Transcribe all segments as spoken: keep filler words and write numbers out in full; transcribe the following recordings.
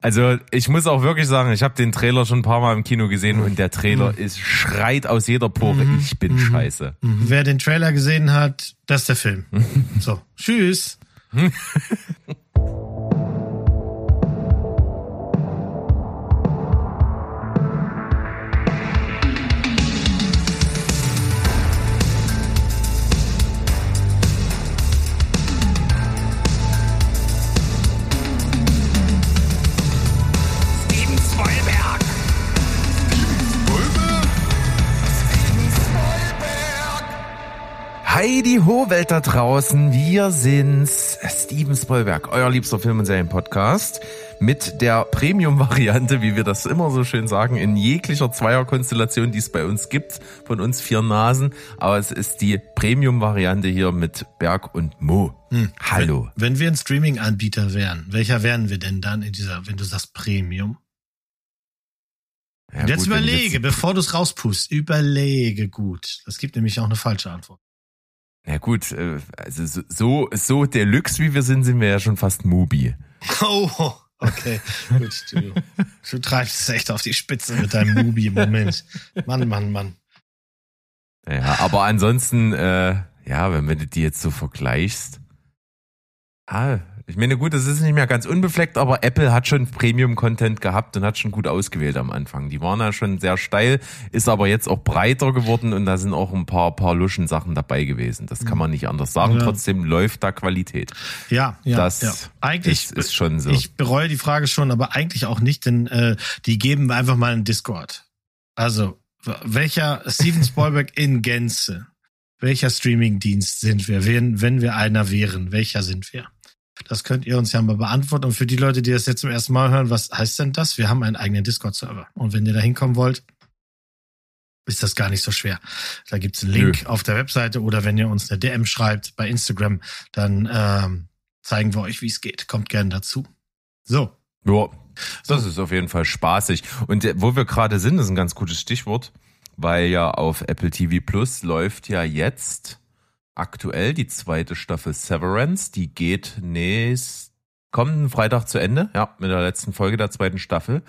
Also ich muss auch wirklich sagen, ich habe den Trailer schon ein paar Mal im Kino gesehen und der Trailer ist schreit aus jeder Pore, Mhm. ich bin Mhm. scheiße. Mhm. Wer den Trailer gesehen hat, das ist der Film. So, tschüss. Heidi ho, Welt da draußen, wir sind's, Steven Spoilberg, euer liebster Film- und Serien-Podcast mit der Premium-Variante, wie wir das immer so schön sagen, in jeglicher Zweierkonstellation, die es bei uns gibt, von uns vier Nasen, aber es ist die Premium-Variante hier mit Berg und Mo. Hm. Hallo. Wenn, wenn wir ein Streaming-Anbieter wären, welcher wären wir denn dann in dieser, wenn du sagst Premium? Ja, jetzt gut, überlege, jetzt, bevor du es rauspust, überlege gut. Das gibt nämlich auch eine falsche Antwort. Na gut, also so, so Deluxe wie wir sind, sind wir ja schon fast Mubi. Oh, okay. Gut, du, du treibst es echt auf die Spitze mit deinem Mubi im Moment. Mann, Mann, Mann. Ja, aber ansonsten, äh, ja, wenn, wenn du die jetzt so vergleichst, ah, ich meine, gut, das ist nicht mehr ganz unbefleckt, aber Apple hat schon Premium-Content gehabt und hat schon gut ausgewählt am Anfang. Die waren ja schon sehr steil, ist aber jetzt auch breiter geworden und da sind auch ein paar, paar luschen Sachen dabei gewesen. Das kann man nicht anders sagen. Ja. Trotzdem läuft da Qualität. Ja, ja. Das ja. Eigentlich ist, ist schon so. Ich bereue die Frage schon, aber eigentlich auch nicht, denn äh, die geben wir einfach mal in Discord. Also, welcher Steven Spoilberg in Gänze, welcher Streaming-Dienst sind wir? Wenn, wenn wir einer wären, welcher sind wir? Das könnt ihr uns ja mal beantworten. Und für die Leute, die das jetzt zum ersten Mal hören, was heißt denn das? Wir haben einen eigenen Discord-Server. Und wenn ihr da hinkommen wollt, ist das gar nicht so schwer. Da gibt's einen Link Nö. auf der Webseite oder wenn ihr uns eine D M schreibt bei Instagram, dann ähm, zeigen wir euch, wie es geht. Kommt gerne dazu. So. Ja, das ist auf jeden Fall spaßig. Und wo wir gerade sind, ist ein ganz gutes Stichwort, weil ja auf Apple T V Plus läuft ja jetzt aktuell die zweite Staffel Severance, die geht nächst kommenden Freitag zu Ende, ja, mit der letzten Folge der zweiten Staffel.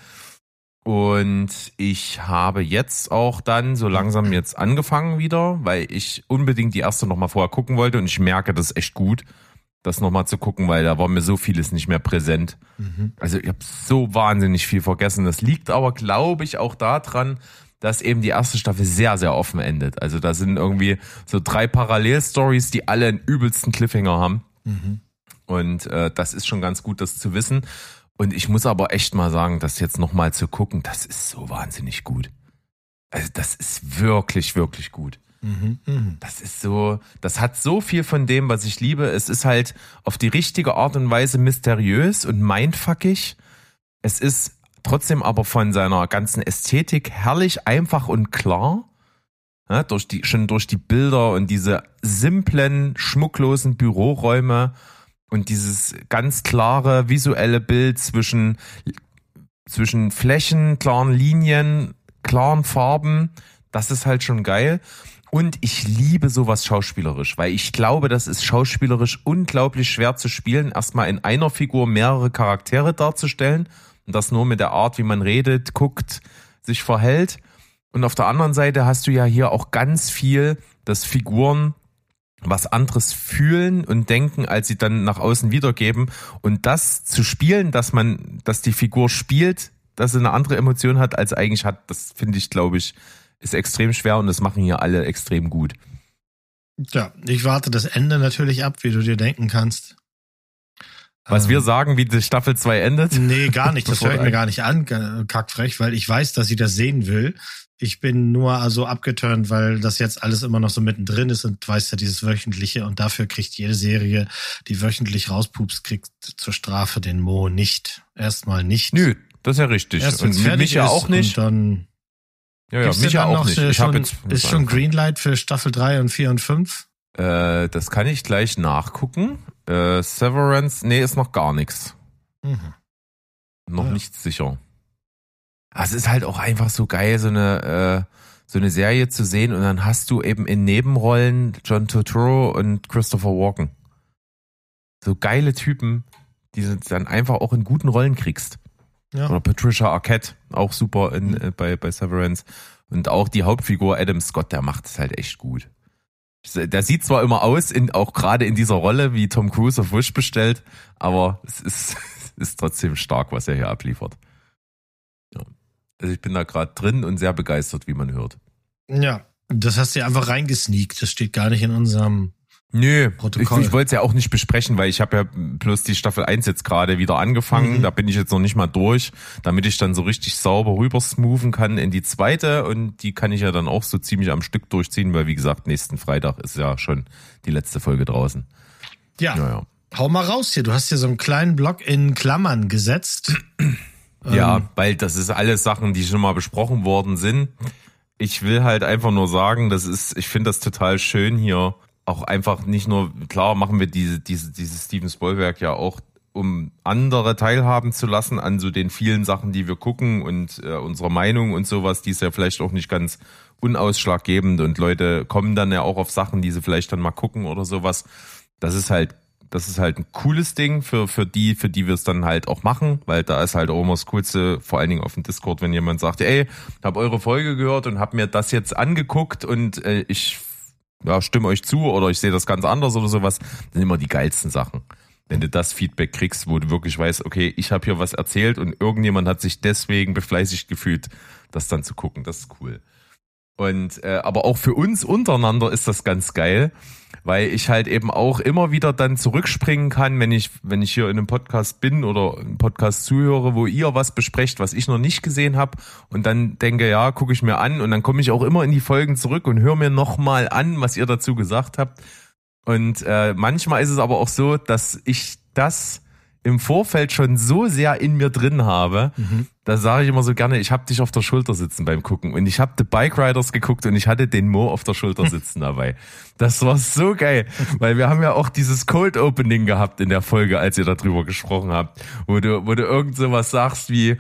Und ich habe jetzt auch dann so langsam jetzt angefangen wieder, weil ich unbedingt die erste nochmal vorher gucken wollte und ich merke, das ist echt gut, das nochmal zu gucken, weil da war mir so vieles nicht mehr präsent. Mhm. Also ich habe so wahnsinnig viel vergessen. Das liegt aber, glaube ich, auch daran, dass eben die erste Staffel sehr, sehr offen endet. Also da sind irgendwie so drei Parallelstories, die alle einen übelsten Cliffhanger haben. Mhm. Und äh, das ist schon ganz gut, das zu wissen. Und ich muss aber echt mal sagen, das jetzt nochmal zu gucken, das ist so wahnsinnig gut. Also das ist wirklich, wirklich gut. Mhm. Mhm. Das ist so, das hat so viel von dem, was ich liebe. Es ist halt auf die richtige Art und Weise mysteriös und mindfuckig. Es ist trotzdem aber von seiner ganzen Ästhetik herrlich, einfach und klar. Ja, durch die, schon durch die Bilder und diese simplen, schmucklosen Büroräume und dieses ganz klare visuelle Bild zwischen, zwischen Flächen, klaren Linien, klaren Farben. Das ist halt schon geil. Und ich liebe sowas schauspielerisch, weil ich glaube, das ist schauspielerisch unglaublich schwer zu spielen, erstmal in einer Figur mehrere Charaktere darzustellen. Und das nur mit der Art, wie man redet, guckt, sich verhält. Und auf der anderen Seite hast du ja hier auch ganz viel, dass Figuren was anderes fühlen und denken, als sie dann nach außen wiedergeben. Und das zu spielen, dass man, dass die Figur spielt, dass sie eine andere Emotion hat, als eigentlich hat, das finde ich, glaube ich, ist extrem schwer und das machen hier alle extrem gut. Ja, ich warte das Ende natürlich ab, wie du dir denken kannst. Was wir sagen, wie die Staffel zwei endet? Nee, gar nicht. Das höre ich mir gar nicht an, kackfrech, weil ich weiß, dass sie das sehen will. Ich bin nur also abgeturnt, weil das jetzt alles immer noch so mittendrin ist und weiß ja dieses Wöchentliche und dafür kriegt jede Serie, die wöchentlich rauspupst, kriegt zur Strafe den Mo nicht. Erstmal nicht. Nö, das ist ja richtig. Erst, und mit mich ja auch nicht. Und dann ja, ja, mich ja auch nicht. Ich schon, jetzt, ist schon Greenlight für Staffel drei und vier und fünf? Äh, das kann ich gleich nachgucken. Äh, Severance, nee, ist noch gar nichts. Mhm. Noch ja. nichts sicher. Es ist halt auch einfach so geil, so eine, äh, so eine Serie zu sehen und dann hast du eben in Nebenrollen John Turturro und Christopher Walken. So geile Typen, die du dann einfach auch in guten Rollen kriegst. Ja. Oder Patricia Arquette, auch super in, äh, bei, bei Severance. Und auch die Hauptfigur Adam Scott, der macht es halt echt gut. Der sieht zwar immer aus, in, auch gerade in dieser Rolle, wie Tom Cruise auf Wish bestellt, aber es ist, ist trotzdem stark, was er hier abliefert. Ja. Also ich bin da gerade drin und sehr begeistert, wie man hört. Ja, das hast du einfach reingesneakt. Das steht gar nicht in unserem Nö, Protokoll. ich, ich wollte es ja auch nicht besprechen, weil ich habe ja bloß die Staffel eins jetzt gerade wieder angefangen. Mhm. Da bin ich jetzt noch nicht mal durch, damit ich dann so richtig sauber rüber smoothen kann in die zweite. Und die kann ich ja dann auch so ziemlich am Stück durchziehen, weil wie gesagt, nächsten Freitag ist ja schon die letzte Folge draußen. Ja, naja. Hau mal raus hier. Du hast hier so einen kleinen Block in Klammern gesetzt. Ja, ähm. weil das ist alles Sachen, die schon mal besprochen worden sind. Ich will halt einfach nur sagen, das ist, ich finde das total schön hier. Auch einfach nicht nur, klar machen wir diese, diese, dieses Steven Spielberg ja auch, um andere teilhaben zu lassen an so den vielen Sachen, die wir gucken und äh, unserer Meinung und sowas, die ist ja vielleicht auch nicht ganz unausschlaggebend und Leute kommen dann ja auch auf Sachen, die sie vielleicht dann mal gucken oder sowas. Das ist halt, das ist halt ein cooles Ding für, für die, für die wir es dann halt auch machen, weil da ist halt auch immer das Coolste, vor allen Dingen auf dem Discord, wenn jemand sagt, ey, hab eure Folge gehört und hab mir das jetzt angeguckt und äh, ich ja, stimme euch zu oder ich sehe das ganz anders oder sowas, das sind immer die geilsten Sachen. Wenn du das Feedback kriegst, wo du wirklich weißt, okay, ich habe hier was erzählt und irgendjemand hat sich deswegen befleißigt gefühlt, das dann zu gucken, das ist cool. Und äh, aber auch für uns untereinander ist das ganz geil, weil ich halt eben auch immer wieder dann zurückspringen kann, wenn ich wenn ich hier in einem Podcast bin oder einen Podcast zuhöre, wo ihr was besprecht, was ich noch nicht gesehen habe und dann denke, ja, gucke ich mir an und dann komme ich auch immer in die Folgen zurück und höre mir nochmal an, was ihr dazu gesagt habt. Und äh, manchmal ist es aber auch so, dass ich das im Vorfeld schon so sehr in mir drin habe, mhm. da sage ich immer so gerne, ich habe dich auf der Schulter sitzen beim Gucken. Und ich habe The Bike Riders geguckt und ich hatte den Mo auf der Schulter sitzen dabei. Das war so geil, weil wir haben ja auch dieses Cold Opening gehabt in der Folge, als ihr darüber gesprochen habt, wo du, wo du irgend sowas sagst wie,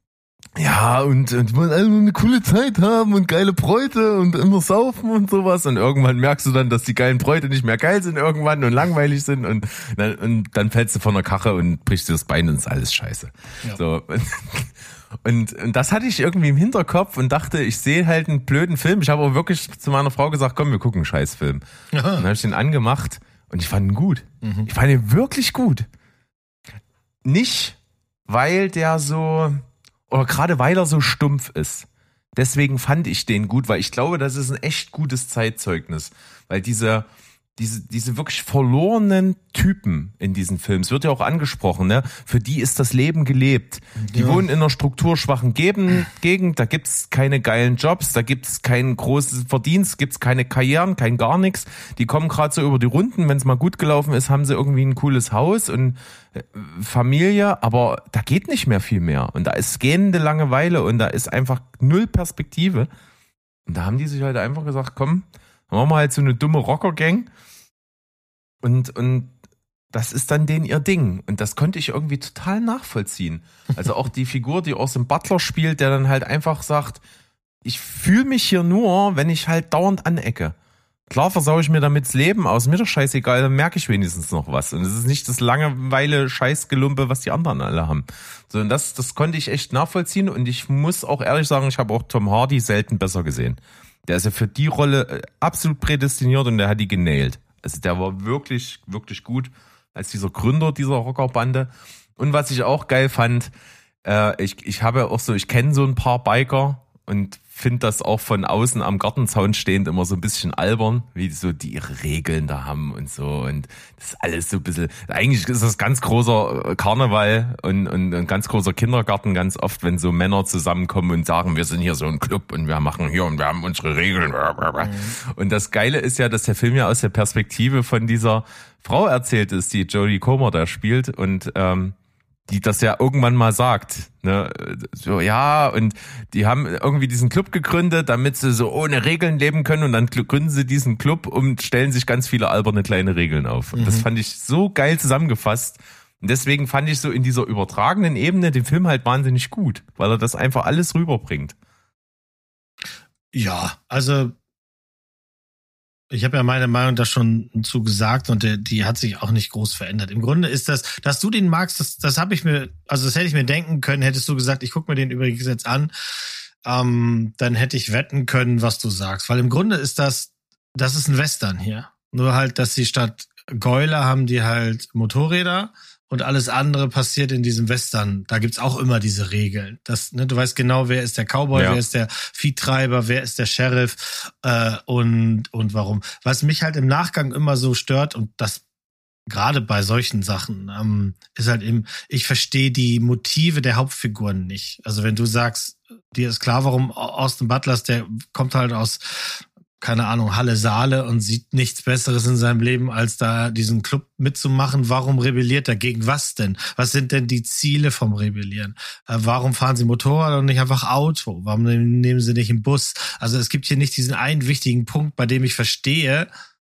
ja, und, und wollen alle nur eine coole Zeit haben und geile Bräute und immer saufen und sowas. Und irgendwann merkst du dann, dass die geilen Bräute nicht mehr geil sind irgendwann und langweilig sind und dann, und dann fällst du von der Karre und brichst dir das Bein und ist alles scheiße. Ja. So. Und, und das hatte ich irgendwie im Hinterkopf und dachte, ich sehe halt einen blöden Film. Ich habe auch wirklich zu meiner Frau gesagt, komm, wir gucken einen Scheißfilm. Aha. Und dann habe ich den angemacht und ich fand ihn gut. Mhm. Ich fand ihn wirklich gut. Nicht, weil der so... Oder gerade weil er so stumpf ist. Deswegen fand ich den gut, weil ich glaube, das ist ein echt gutes Zeitzeugnis. Weil diese, diese, diese wirklich verlorenen Typen in diesen Filmen, es wird ja auch angesprochen, ne? Für die ist das Leben gelebt. Die ja. wohnen in einer strukturschwachen Gegend, da gibt's keine geilen Jobs, da gibt's keinen großen Verdienst, gibt's keine Karrieren, kein gar nichts. Die kommen gerade so über die Runden, wenn es mal gut gelaufen ist, haben sie irgendwie ein cooles Haus und Familie, aber da geht nicht mehr viel mehr. Und da ist gähnende Langeweile und da ist einfach null Perspektive. Und da haben die sich halt einfach gesagt, komm, dann machen wir halt so eine dumme Rocker-Gang. Und, und das ist dann denen ihr Ding. Und das konnte ich irgendwie total nachvollziehen. Also auch die Figur, die Austin Butler spielt, der dann halt einfach sagt, ich fühle mich hier nur, wenn ich halt dauernd anecke. Klar versaue ich mir damit das Leben aus, mir doch scheißegal, dann merke ich wenigstens noch was. Und es ist nicht das Langeweile Scheißgelumpe, was die anderen alle haben. So, und das, das konnte ich echt nachvollziehen und ich muss auch ehrlich sagen, ich habe auch Tom Hardy selten besser gesehen. Der ist ja für die Rolle absolut prädestiniert und der hat die genailt. Also der war wirklich, wirklich gut als dieser Gründer dieser Rockerbande. Und was ich auch geil fand, äh, ich, ich habe auch so, ich kenne so ein paar Biker und finde das auch von außen am Gartenzaun stehend immer so ein bisschen albern, wie so die ihre Regeln da haben und so und das ist alles so ein bisschen, eigentlich ist das ganz großer Karneval und, und ein ganz großer Kindergarten ganz oft, wenn so Männer zusammenkommen und sagen, wir sind hier so ein Club und wir machen hier und wir haben unsere Regeln. Mhm. Und das Geile ist ja, dass der Film ja aus der Perspektive von dieser Frau erzählt ist, die Jodie Comer da spielt und ähm, die das ja irgendwann mal sagt, ne, so, ja, und die haben irgendwie diesen Club gegründet, damit sie so ohne Regeln leben können und dann gründen sie diesen Club und stellen sich ganz viele alberne kleine Regeln auf. Und mhm. das fand ich so geil zusammengefasst. Und deswegen fand ich so in dieser übertragenen Ebene den Film halt wahnsinnig gut, weil er das einfach alles rüberbringt. Ja, also Ich habe ja meine Meinung da schon zu gesagt und die, die hat sich auch nicht groß verändert. Im Grunde ist das, dass du den magst, das, das habe ich mir, also das hätte ich mir denken können, hättest du gesagt, ich gucke mir den übrigens jetzt an, ähm, dann hätte ich wetten können, was du sagst. Weil im Grunde ist das, das ist ein Western hier. Nur halt, dass sie statt Gäule haben die halt Motorräder. Und alles andere passiert in diesem Western. Da gibt's auch immer diese Regeln. Das, ne, du weißt genau, wer ist der Cowboy, ja. wer ist der Viehtreiber, wer ist der Sheriff äh, und und warum. Was mich halt im Nachgang immer so stört und das gerade bei solchen Sachen ähm, ist halt eben, ich verstehe die Motive der Hauptfiguren nicht. Also wenn du sagst, dir ist klar, warum Austin Butlers, der kommt halt aus keine Ahnung, Halle Saale und sieht nichts Besseres in seinem Leben, als da diesen Club mitzumachen. Warum rebelliert er? Gegen was denn? Was sind denn die Ziele vom Rebellieren? Äh, warum fahren sie Motorrad und nicht einfach Auto? Warum nehmen sie nicht einen Bus? Also es gibt hier nicht diesen einen wichtigen Punkt, bei dem ich verstehe,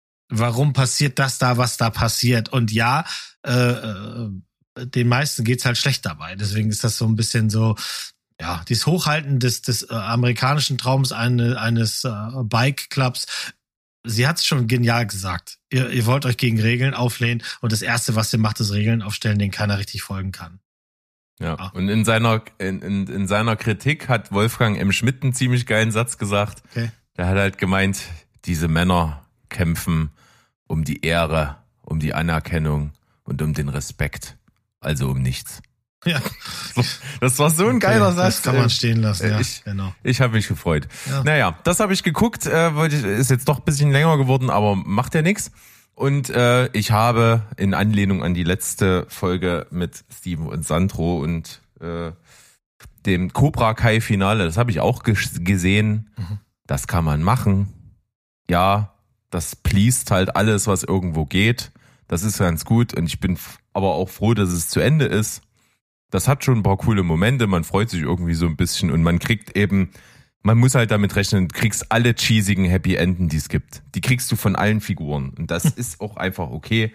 warum passiert das da, was da passiert. Und ja, äh, äh, den meisten geht's halt schlecht dabei. Deswegen ist das so ein bisschen so, ja, dieses Hochhalten des, des äh, amerikanischen Traums eine, eines äh, Bike-Clubs. Sie hat es schon genial gesagt. Ihr, ihr wollt euch gegen Regeln auflehnen und das Erste, was ihr macht, ist Regeln aufstellen, denen keiner richtig folgen kann. Ja, ja. Und in seiner in, in, in seiner Kritik hat Wolfgang M. Schmidt einen ziemlich geilen Satz gesagt. Okay. Der hat halt gemeint, diese Männer kämpfen um die Ehre, um die Anerkennung und um den Respekt. Also um nichts. Ja. Das war so ein okay, geiler Satz. Das kann man stehen lassen, ja, ich, genau. Ich habe mich gefreut. Ja. Naja, das habe ich geguckt, äh, wollte ich, ist jetzt doch ein bisschen länger geworden, aber macht ja nichts. Und äh, ich habe in Anlehnung an die letzte Folge mit Steven und Sandro und äh, dem Cobra Kai Finale, das habe ich auch ges- gesehen. Mhm. Das kann man machen. Ja, das pleast halt alles, was irgendwo geht. Das ist ganz gut und ich bin f- aber auch froh, dass es zu Ende ist. Das hat schon ein paar coole Momente, man freut sich irgendwie so ein bisschen und man kriegt eben, man muss halt damit rechnen, du kriegst alle cheesigen Happy Enden, die es gibt. Die kriegst du von allen Figuren und das ist auch einfach okay.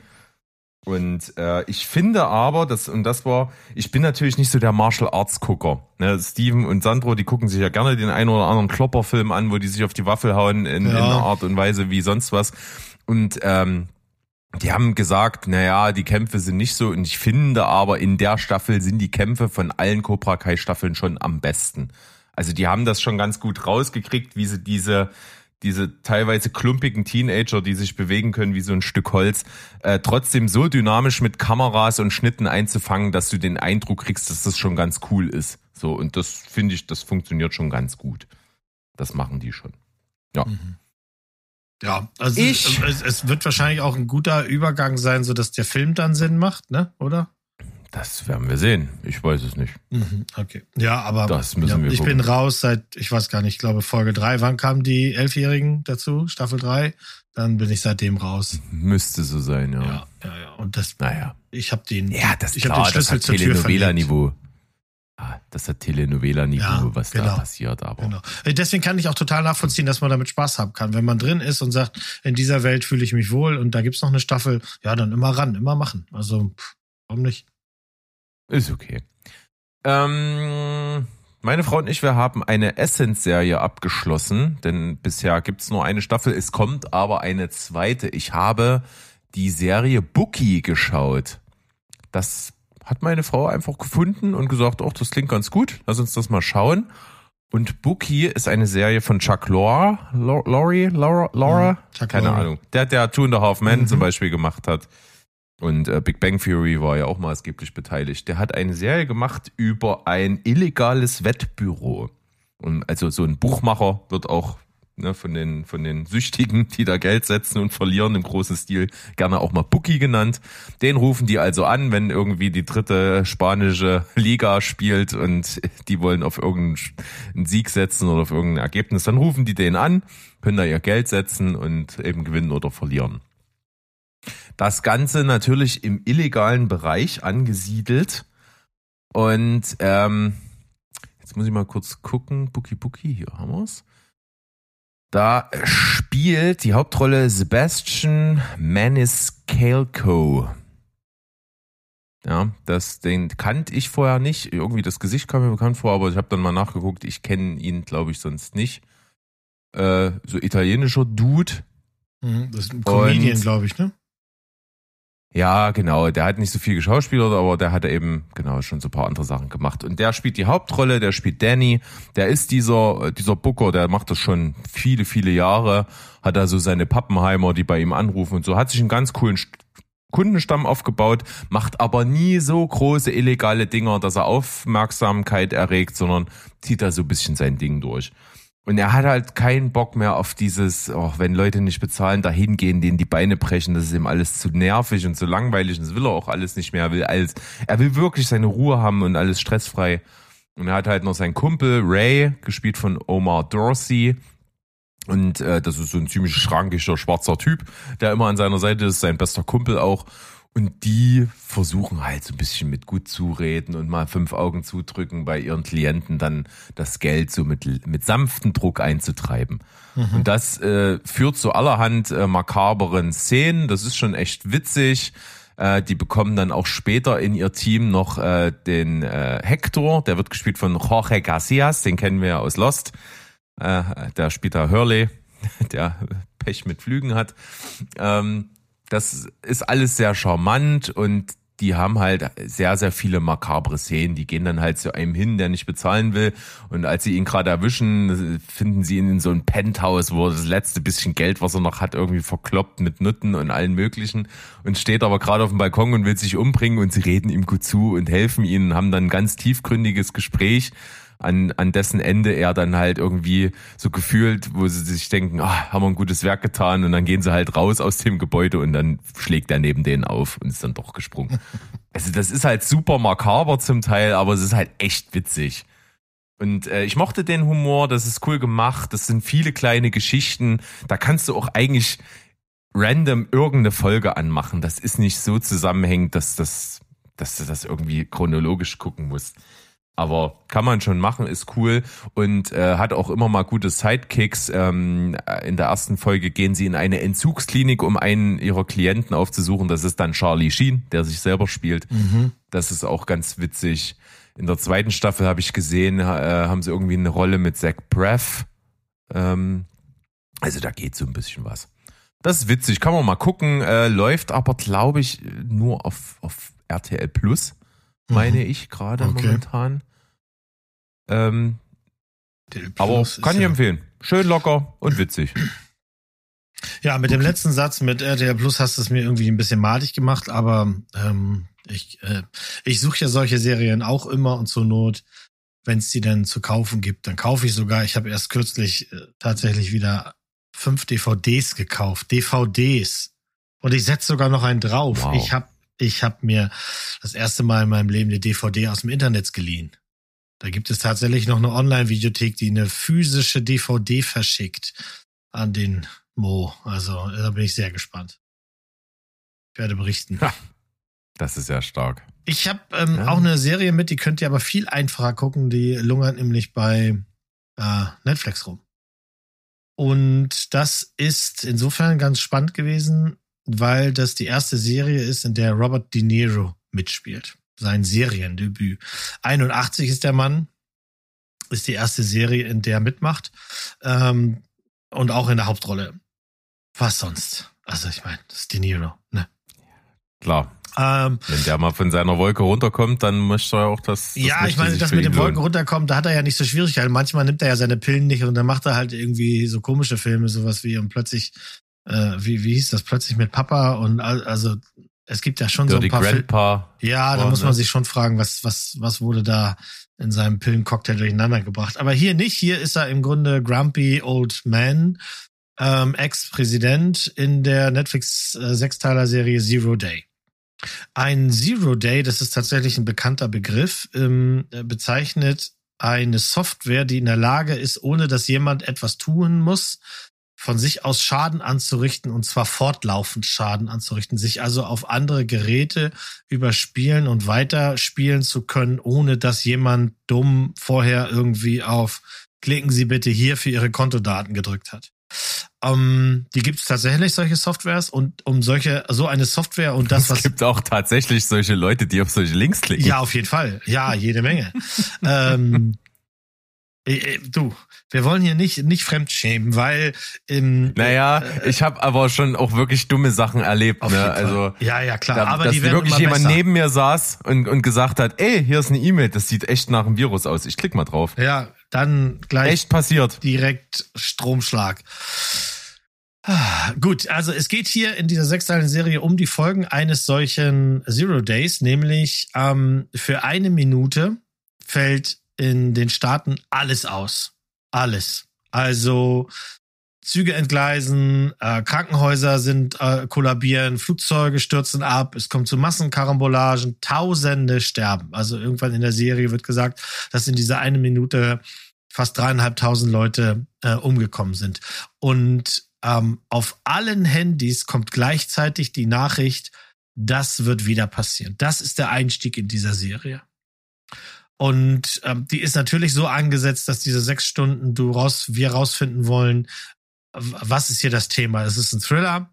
Und äh, ich finde aber, das und das war, ich bin natürlich nicht so der Martial Arts Gucker. Ne, Steven und Sandro, die gucken sich ja gerne den einen oder anderen Klopperfilm an, wo die sich auf die Waffel hauen in, ja. in einer Art und Weise wie sonst was. Und ähm, die haben gesagt, naja, die Kämpfe sind nicht so. Und ich finde aber, in der Staffel sind die Kämpfe von allen Cobra Kai Staffeln schon am besten. Also die haben das schon ganz gut rausgekriegt, wie sie diese diese teilweise klumpigen Teenager, die sich bewegen können wie so ein Stück Holz, äh, trotzdem so dynamisch mit Kameras und Schnitten einzufangen, dass du den Eindruck kriegst, dass das schon ganz cool ist. So, und das finde ich, das funktioniert schon ganz gut. Das machen die schon. Ja. Mhm. Ja, also ich, es, es wird wahrscheinlich auch ein guter Übergang sein, so dass der Film dann Sinn macht, ne? Oder? Das werden wir sehen. Ich weiß es nicht. Mhm, okay. Ja, aber das müssen ja, wir ich gucken. bin raus seit, ich weiß gar nicht, ich glaube Folge drei. Wann kamen die Elfjährigen dazu? Staffel drei? Dann bin ich seitdem raus. Müsste so sein, ja. Ja, ja, ja. Und das, naja. ich habe den, ja, das, ich klar, hab den Schlüssel das hat zur Tür Telenovela-Niveau. Ah, das hat Telenovela-Niveau, ja, was genau. da passiert, aber. Genau. Deswegen kann ich auch total nachvollziehen, dass man damit Spaß haben kann. Wenn man drin ist und sagt, in dieser Welt fühle ich mich wohl und da gibt's noch eine Staffel, ja, dann immer ran, immer machen. Also, pff, warum nicht? Ist okay. Ähm, meine Frau und ich, wir haben eine Essence-Serie abgeschlossen, denn bisher gibt's nur eine Staffel, es kommt aber eine zweite. Ich habe die Serie Bookie geschaut. Das hat meine Frau einfach gefunden und gesagt, oh, das klingt ganz gut, lass uns das mal schauen. Und Bookie ist eine Serie von Chuck Lorre, Laurie, Laura, Laura, ja, keine Laurie. Ahnung, der, der Two and a Half Men mhm. zum Beispiel gemacht hat. Und äh, Big Bang Theory war ja auch maßgeblich beteiligt. Der hat eine Serie gemacht über ein illegales Wettbüro. Und also so ein Buchmacher wird auch ne, von den von den Süchtigen, die da Geld setzen und verlieren im großen Stil, gerne auch mal Bookie genannt. Den rufen die also an, wenn irgendwie die dritte spanische Liga spielt und die wollen auf irgendeinen Sieg setzen oder auf irgendein Ergebnis. Dann rufen die den an, können da ihr Geld setzen und eben gewinnen oder verlieren. Das Ganze natürlich im illegalen Bereich angesiedelt. Und ähm, jetzt muss ich mal kurz gucken. Bookie Bookie, hier haben wir's. Da spielt die Hauptrolle Sebastian Maniscalco. Ja, das, den kannte ich vorher nicht. Irgendwie das Gesicht kam mir bekannt vor, aber ich habe dann mal nachgeguckt. Ich kenne ihn, glaube ich, sonst nicht. Äh, so italienischer Dude. Mhm, das ist ein Comedian, glaube ich, ne? Ja, genau. Der hat nicht so viel geschauspielert, aber der hat eben, genau, schon so ein paar andere Sachen gemacht. Und der spielt die Hauptrolle, der spielt Danny. Der ist dieser, dieser Booker, der macht das schon viele, viele Jahre. Hat da so seine Pappenheimer, die bei ihm anrufen und so. Hat sich einen ganz coolen Kundenstamm aufgebaut, macht aber nie so große illegale Dinger, dass er Aufmerksamkeit erregt, sondern zieht da so ein bisschen sein Ding durch. Und er hat halt keinen Bock mehr auf dieses, oh, wenn Leute nicht bezahlen, dahin gehen, denen die Beine brechen, das ist ihm alles zu nervig und zu langweilig und das will er auch alles nicht mehr. Er will alles, er will wirklich seine Ruhe haben und alles stressfrei. Und er hat halt noch seinen Kumpel Ray, gespielt von Omar Dorsey. Und äh, das ist so ein ziemlich schrankischer, schwarzer Typ, der immer an seiner Seite ist, sein bester Kumpel auch. Und die versuchen halt so ein bisschen mit gut zureden und mal fünf Augen zudrücken bei ihren Klienten, dann das Geld so mit, mit sanftem Druck einzutreiben. Mhm. Und das äh, führt zu allerhand äh, makaberen Szenen. Das ist schon echt witzig. Äh, die bekommen dann auch später in ihr Team noch äh, den äh, Hector, der wird gespielt von Jorge Garcias, den kennen wir ja aus Lost. Äh, der spielt da Hurley, der Pech mit Flügen hat. Ähm, Das ist alles sehr charmant und die haben halt sehr, sehr viele makabre Szenen. Die gehen dann halt zu einem hin, der nicht bezahlen will. Und als sie ihn gerade erwischen, finden sie ihn in so ein Penthouse, wo er das letzte bisschen Geld, was er noch hat, irgendwie verkloppt mit Nutten und allen möglichen. Und steht aber gerade auf dem Balkon und will sich umbringen und sie reden ihm gut zu und helfen ihm und haben dann ein ganz tiefgründiges Gespräch. An, an dessen Ende er dann halt irgendwie so gefühlt, wo sie sich denken, ah, haben wir ein gutes Werk getan und dann gehen sie halt raus aus dem Gebäude und dann schlägt er neben denen auf und ist dann doch gesprungen. Also das ist halt super makaber zum Teil, aber es ist halt echt witzig. Und äh, ich mochte den Humor, das ist cool gemacht, das sind viele kleine Geschichten, da kannst du auch eigentlich random irgendeine Folge anmachen. Das ist nicht so zusammenhängend, dass, das, dass du das irgendwie chronologisch gucken musst. Aber kann man schon machen, ist cool und äh, hat auch immer mal gute Sidekicks. Ähm, in der ersten Folge gehen sie in eine Entzugsklinik, um einen ihrer Klienten aufzusuchen. Das ist dann Charlie Sheen, der sich selber spielt. Mhm. Das ist auch ganz witzig. In der zweiten Staffel habe ich gesehen, äh, haben sie irgendwie eine Rolle mit Zach Braff. Ähm, also da geht so ein bisschen was. Das ist witzig, kann man mal gucken. Äh, läuft aber, glaube ich, nur auf, auf R T L Plus. Meine ich gerade okay. momentan. Ähm, aber kann ich ja empfehlen. Schön locker und witzig. Ja, mit dem letzten Satz mit R T L Plus hast du es mir irgendwie ein bisschen madig gemacht, aber ähm, ich, äh, ich suche ja solche Serien auch immer und zur Not, wenn es die dann zu kaufen gibt, dann kaufe ich sogar. Ich habe erst kürzlich äh, tatsächlich wieder fünf D V Ds gekauft. D V Ds. Und ich setze sogar noch einen drauf. Wow. Ich habe Ich habe mir das erste Mal in meinem Leben eine D V D aus dem Internet geliehen. Da gibt es tatsächlich noch eine Online-Videothek, die eine physische D V D verschickt an den Mo. Also da bin ich sehr gespannt. Ich werde berichten. Ha, das ist ja stark. Ich habe ähm, ja. auch eine Serie mit, die könnt ihr aber viel einfacher gucken. Die lungert nämlich bei äh, Netflix rum. Und das ist insofern ganz spannend gewesen, weil das die erste Serie ist, in der Robert De Niro mitspielt. Sein Seriendebüt. einundachtzig ist der Mann, ist die erste Serie, in der er mitmacht. Ähm, und auch in der Hauptrolle. Was sonst? Also ich meine, das ist De Niro, ne? Klar. Ähm, Wenn der mal von seiner Wolke runterkommt, dann möchte er auch das. das ja, ich meine, das mit dem Wolken runterkommt, da hat er ja nicht so Schwierigkeiten. Manchmal nimmt er ja seine Pillen nicht und dann macht er halt irgendwie so komische Filme, sowas wie und plötzlich Äh, wie, wie hieß das, plötzlich mit Papa und also es gibt ja schon Dirty so ein paar Grandpa. Fil- Ja, da oh, muss man ne? sich schon fragen, was, was, was wurde da in seinem Pillencocktail durcheinander gebracht. Aber hier nicht, hier ist er im Grunde Grumpy Old Man, ähm, Ex-Präsident in der Netflix-Sechsteiler-Serie Zero Day. Ein Zero Day, das ist tatsächlich ein bekannter Begriff, ähm, bezeichnet eine Software, die in der Lage ist, ohne dass jemand etwas tun muss, von sich aus Schaden anzurichten und zwar fortlaufend Schaden anzurichten, sich also auf andere Geräte überspielen und weiterspielen zu können, ohne dass jemand dumm vorher irgendwie auf klicken Sie bitte hier für Ihre Kontodaten gedrückt hat. Um, die gibt es tatsächlich, solche Softwares und um solche, so eine Software und das, was... Es gibt auch tatsächlich solche Leute, die auf solche Links klicken. Ja, auf jeden Fall. Ja, jede Menge. ähm, äh, du, wir wollen hier nicht nicht fremdschämen, weil ähm, naja, äh, ich habe aber schon auch wirklich dumme Sachen erlebt, ne? Also ja, ja, klar, da, aber dass die werden wirklich immer jemand besser. neben mir saß und und gesagt hat, ey, hier ist eine E-Mail, das sieht echt nach einem Virus aus. Ich klick mal drauf. Ja, dann gleich echt passiert. Direkt Stromschlag. Ah, gut, also es geht hier in dieser sechsteiligen Serie um die Folgen eines solchen Zero Days, nämlich ähm, für eine Minute fällt in den Staaten alles aus. Alles. Also Züge entgleisen, äh, Krankenhäuser sind äh, kollabieren, Flugzeuge stürzen ab, es kommt zu Massenkarambolagen, Tausende sterben. Also irgendwann in der Serie wird gesagt, dass in dieser eine Minute fast dreieinhalbtausend Leute äh, umgekommen sind. Und ähm, auf allen Handys kommt gleichzeitig die Nachricht, das wird wieder passieren. Das ist der Einstieg in dieser Serie. Und ähm, die ist natürlich so angesetzt, dass diese sechs Stunden du raus, wir rausfinden wollen, was ist hier das Thema? Es ist ein Thriller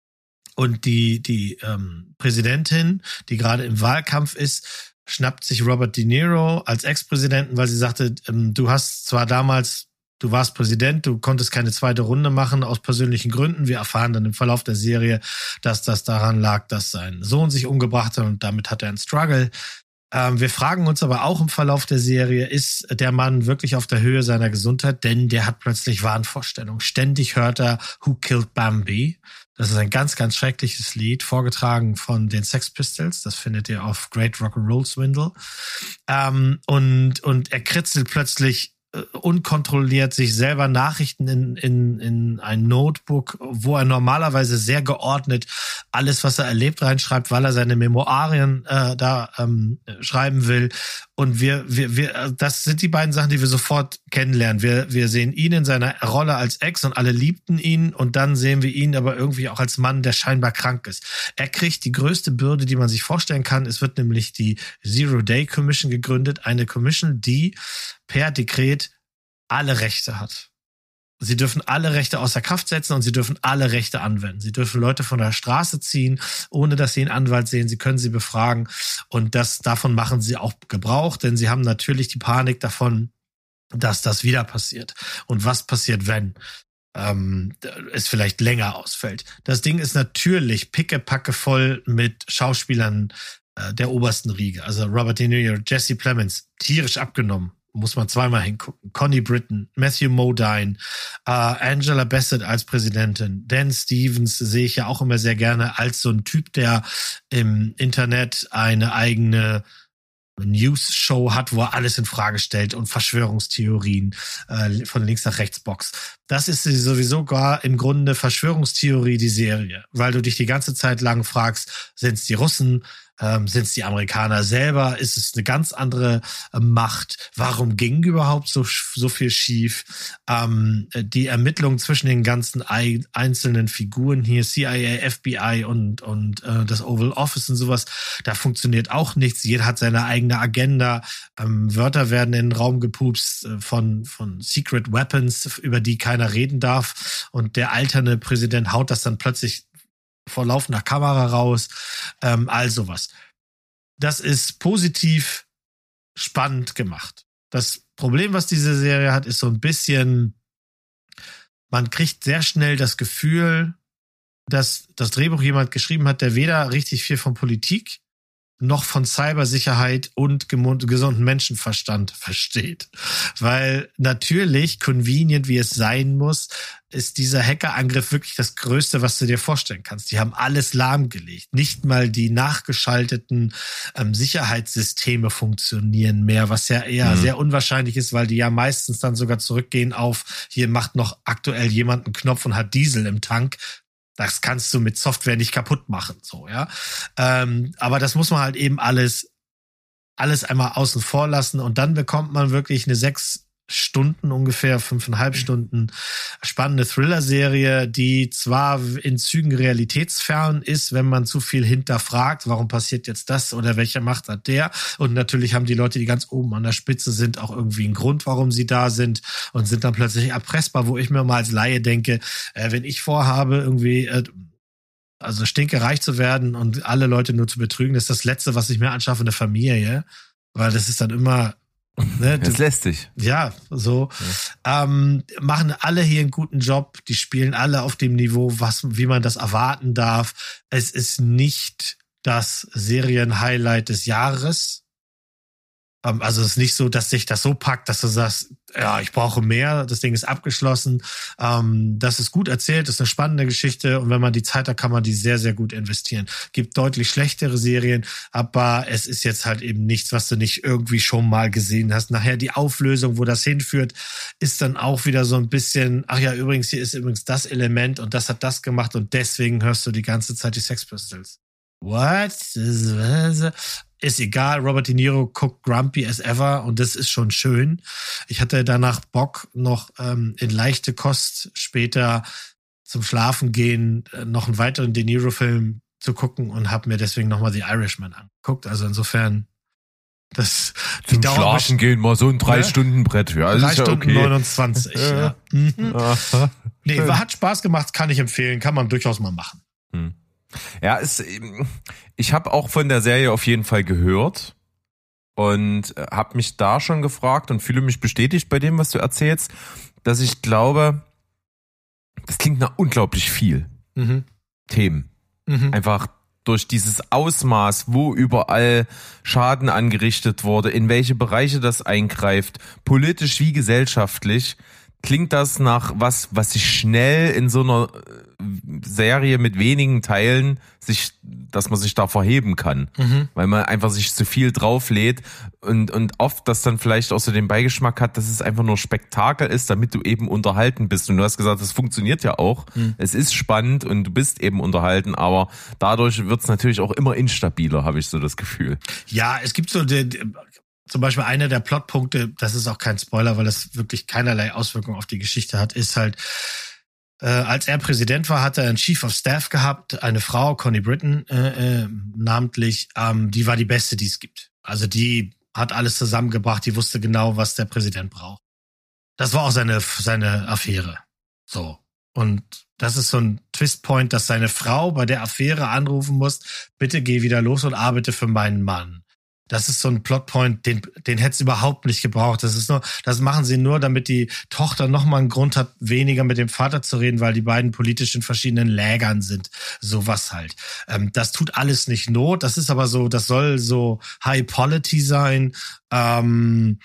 und die die ähm, Präsidentin, die gerade im Wahlkampf ist, schnappt sich Robert De Niro als Ex-Präsidenten, weil sie sagte, ähm, du hast zwar damals, du warst Präsident, du konntest keine zweite Runde machen aus persönlichen Gründen. Wir erfahren dann im Verlauf der Serie, dass das daran lag, dass sein Sohn sich umgebracht hat und damit hat er einen Struggle. Ähm, wir fragen uns aber auch im Verlauf der Serie, ist der Mann wirklich auf der Höhe seiner Gesundheit? Denn der hat plötzlich Wahnvorstellungen. Ständig hört er Who Killed Bambi? Das ist ein ganz, ganz schreckliches Lied, vorgetragen von den Sex Pistols. Das findet ihr auf Great Rock'n'Roll Swindle. Ähm, und, und er kritzelt plötzlich unkontrolliert sich selber Nachrichten in, in, in ein Notebook, wo er normalerweise sehr geordnet alles, was er erlebt, reinschreibt, weil er seine Memoirien äh, da ähm, schreiben will. Und wir, wir, wir, das sind die beiden Sachen, die wir sofort kennenlernen. Wir, wir sehen ihn in seiner Rolle als Ex und alle liebten ihn. Und dann sehen wir ihn aber irgendwie auch als Mann, der scheinbar krank ist. Er kriegt die größte Bürde, die man sich vorstellen kann. Es wird nämlich die Zero Day Commission gegründet. Eine Commission, die per Dekret alle Rechte hat. Sie dürfen alle Rechte außer Kraft setzen und sie dürfen alle Rechte anwenden. Sie dürfen Leute von der Straße ziehen, ohne dass sie einen Anwalt sehen. Sie können sie befragen und das, davon machen sie auch Gebrauch, denn sie haben natürlich die Panik davon, dass das wieder passiert. Und was passiert, wenn ähm, es vielleicht länger ausfällt? Das Ding ist natürlich pickepacke voll mit Schauspielern äh, der obersten Riege. Also Robert De Niro, Jesse Plemons, tierisch abgenommen. Muss man zweimal hingucken. Connie Britton, Matthew Modine, äh, Angela Bassett als Präsidentin, Dan Stevens sehe ich ja auch immer sehr gerne als so ein Typ, der im Internet eine eigene News-Show hat, wo er alles in Frage stellt und Verschwörungstheorien äh, von links nach rechts boxt. Das ist sowieso gar im Grunde Verschwörungstheorie, die Serie, weil du dich die ganze Zeit lang fragst, sind es die Russen, ähm, sind es die Amerikaner selber, ist es eine ganz andere äh, Macht, warum ging überhaupt so so viel schief? Ähm, die Ermittlungen zwischen den ganzen I- einzelnen Figuren hier, C I A, F B I und und äh, das Oval Office und sowas, da funktioniert auch nichts. Jeder hat seine eigene Agenda. Ähm, Wörter werden in den Raum gepupst äh, von von Secret Weapons, über die keiner reden darf, und der alternde Präsident haut das dann plötzlich vor laufender Kamera raus, ähm, all sowas. Das ist positiv spannend gemacht. Das Problem, was diese Serie hat, ist so ein bisschen, man kriegt sehr schnell das Gefühl, dass das Drehbuch jemand geschrieben hat, der weder richtig viel von Politik noch von Cybersicherheit und gesunden Menschenverstand versteht. Weil natürlich, convenient wie es sein muss, ist dieser Hackerangriff wirklich das Größte, was du dir vorstellen kannst. Die haben alles lahmgelegt. Nicht mal die nachgeschalteten ähm, Sicherheitssysteme funktionieren mehr, was ja eher mhm. sehr unwahrscheinlich ist, weil die ja meistens dann sogar zurückgehen auf, hier macht noch aktuell jemand einen Knopf und hat Diesel im Tank. Das kannst du mit Software nicht kaputt machen, so, ja. Ähm, aber das muss man halt eben alles, alles einmal außen vor lassen und dann bekommt man wirklich eine sechs Stunden ungefähr, fünfeinhalb Stunden spannende Thriller-Serie, die zwar in Zügen realitätsfern ist, wenn man zu viel hinterfragt, warum passiert jetzt das oder welche Macht hat der? Und natürlich haben die Leute, die ganz oben an der Spitze sind, auch irgendwie einen Grund, warum sie da sind und sind dann plötzlich erpressbar, wo ich mir mal als Laie denke, äh, wenn ich vorhabe, irgendwie äh, also stinkereich zu werden und alle Leute nur zu betrügen, ist das Letzte, was ich mir anschaffe, eine Familie, weil das ist dann immer Ne, das lässt sich. Ja, so. Ja. Ähm, machen alle hier einen guten Job. Die spielen alle auf dem Niveau, was, wie man das erwarten darf. Es ist nicht das Serien-Highlight des Jahres. Ähm, also es ist nicht so, dass sich das so packt, dass du sagst, ja, ich brauche mehr. Das Ding ist abgeschlossen. Ähm, das ist gut erzählt, das ist eine spannende Geschichte. Und wenn man die Zeit hat, kann man die sehr, sehr gut investieren. Gibt deutlich schlechtere Serien, aber es ist jetzt halt eben nichts, was du nicht irgendwie schon mal gesehen hast. Nachher die Auflösung, wo das hinführt, ist dann auch wieder so ein bisschen, ach ja, übrigens, hier ist übrigens das Element und das hat das gemacht und deswegen hörst du die ganze Zeit die Sex Pistols. What? Ist egal, Robert De Niro guckt grumpy as ever und das ist schon schön. Ich hatte danach Bock, noch ähm, in leichte Kost später zum Schlafen gehen, äh, noch einen weiteren De Niro-Film zu gucken und habe mir deswegen nochmal The Irishman angeguckt. Also insofern, das die Zum Schlafen gehen mal so ein Drei-Stunden-Brett. Ja, drei ist ja Stunden okay. neunundzwanzig. Ja. Mhm. Nee, hat Spaß gemacht, kann ich empfehlen, kann man durchaus mal machen. Hm. Ja, es, ich habe auch von der Serie auf jeden Fall gehört und habe mich da schon gefragt und fühle mich bestätigt bei dem, was du erzählst, dass ich glaube, das klingt nach unglaublich viel mhm. Themen. Mhm. Einfach durch dieses Ausmaß, wo überall Schaden angerichtet wurde, in welche Bereiche das eingreift, politisch wie gesellschaftlich, klingt das nach was, was sich schnell in so einer Serie mit wenigen Teilen sich, dass man sich da verheben kann, mhm. weil man einfach sich zu viel drauflädt und und oft das dann vielleicht auch so den Beigeschmack hat, dass es einfach nur Spektakel ist, damit du eben unterhalten bist. Und du hast gesagt, das funktioniert ja auch. Mhm. Es ist spannend und du bist eben unterhalten, aber dadurch wird es natürlich auch immer instabiler, habe ich so das Gefühl. Ja, es gibt so die, die, zum Beispiel einer der Plotpunkte, das ist auch kein Spoiler, weil das wirklich keinerlei Auswirkungen auf die Geschichte hat, ist halt, äh, als er Präsident war, hat er einen Chief of Staff gehabt, eine Frau, Connie Britton äh, äh, namentlich, ähm, die war die beste, die es gibt. Also die hat alles zusammengebracht, die wusste genau, was der Präsident braucht. Das war auch seine seine Affäre. So. Und das ist so ein Twistpoint, dass seine Frau bei der Affäre anrufen muss, bitte geh wieder los und arbeite für meinen Mann. Das ist so ein Plotpoint, den, den hätte es überhaupt nicht gebraucht. Das ist nur, das machen sie nur, damit die Tochter nochmal einen Grund hat, weniger mit dem Vater zu reden, weil die beiden politisch in verschiedenen Lägern sind. Sowas halt. Ähm, das tut alles nicht Not. Das ist aber so, das soll so High Polity sein. Ähm,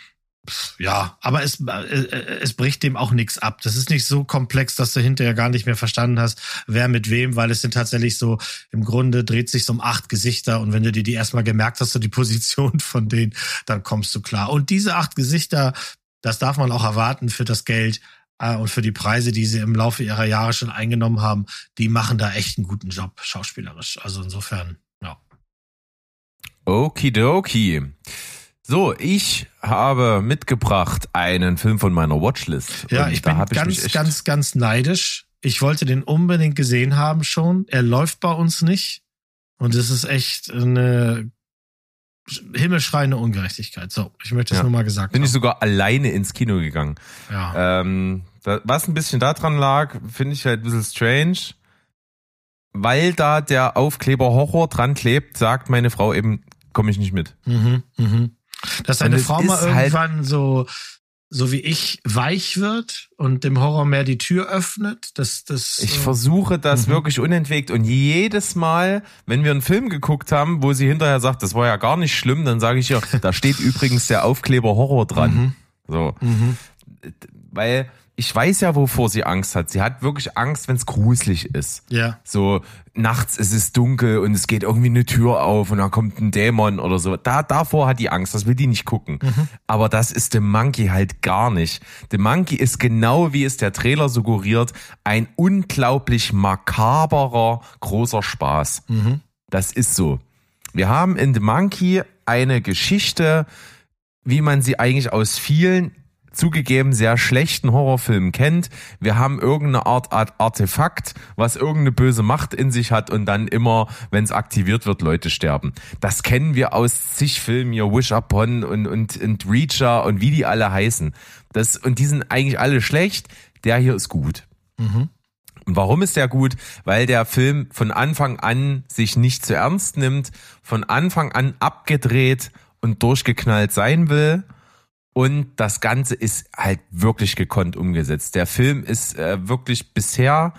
Ja, aber es, äh, es bricht dem auch nichts ab. Das ist nicht so komplex, dass du hinterher gar nicht mehr verstanden hast, wer mit wem, weil es sind tatsächlich so, im Grunde dreht sich um acht Gesichter und wenn du dir die erstmal gemerkt hast, so die Position von denen, dann kommst du klar. Und diese acht Gesichter, das darf man auch erwarten für das Geld äh, und für die Preise, die sie im Laufe ihrer Jahre schon eingenommen haben, die machen da echt einen guten Job, schauspielerisch. Also insofern, ja. Okidoki. So, ich habe mitgebracht einen Film von meiner Watchlist. Ja, und ich da bin hab ich ganz, mich echt ganz, ganz neidisch. Ich wollte den unbedingt gesehen haben schon. Er läuft bei uns nicht. Und es ist echt eine himmelschreiende Ungerechtigkeit. So, ich möchte es Ja. nur mal gesagt Bin haben. ich sogar alleine ins Kino gegangen. Ja. Ähm, da, was ein bisschen daran lag, finde ich halt ein bisschen strange. Weil da der Aufkleber Horror dran klebt, sagt meine Frau eben, komme ich nicht mit. Mhm, mhm. Dass deine Und es Frau mal ist halt- irgendwann so, so wie ich, weich wird und dem Horror mehr die Tür öffnet. Das, das, Ich äh, versuche das Mhm. wirklich unentwegt und jedes Mal, wenn wir einen Film geguckt haben, wo sie hinterher sagt, das war ja gar nicht schlimm, dann sage ich ihr, da steht übrigens der Aufkleber Horror dran. Mhm. So, Mhm. weil ich weiß ja, wovor sie Angst hat. Sie hat wirklich Angst, wenn es gruselig ist. Ja. So, nachts ist es dunkel und es geht irgendwie eine Tür auf und da kommt ein Dämon oder so. Da, davor hat die Angst, das will die nicht gucken. Mhm. Aber das ist The Monkey halt gar nicht. The Monkey ist genau, wie es der Trailer suggeriert, ein unglaublich makaberer, großer Spaß. Mhm. Das ist so. Wir haben in The Monkey eine Geschichte, wie man sie eigentlich aus vielen zugegeben sehr schlechten Horrorfilmen kennt. Wir haben irgendeine Art, Art Artefakt, was irgendeine böse Macht in sich hat und dann immer, wenn es aktiviert wird, Leute sterben. Das kennen wir aus zig Filmen, hier Wish Upon und, und, und Reacher und wie die alle heißen. Das, und die sind eigentlich alle schlecht. Der hier ist gut. Mhm. Und warum ist der gut? Weil der Film von Anfang an sich nicht zu ernst nimmt, von Anfang an abgedreht und durchgeknallt sein will Und das Ganze ist halt wirklich gekonnt umgesetzt. Der Film ist äh, wirklich bisher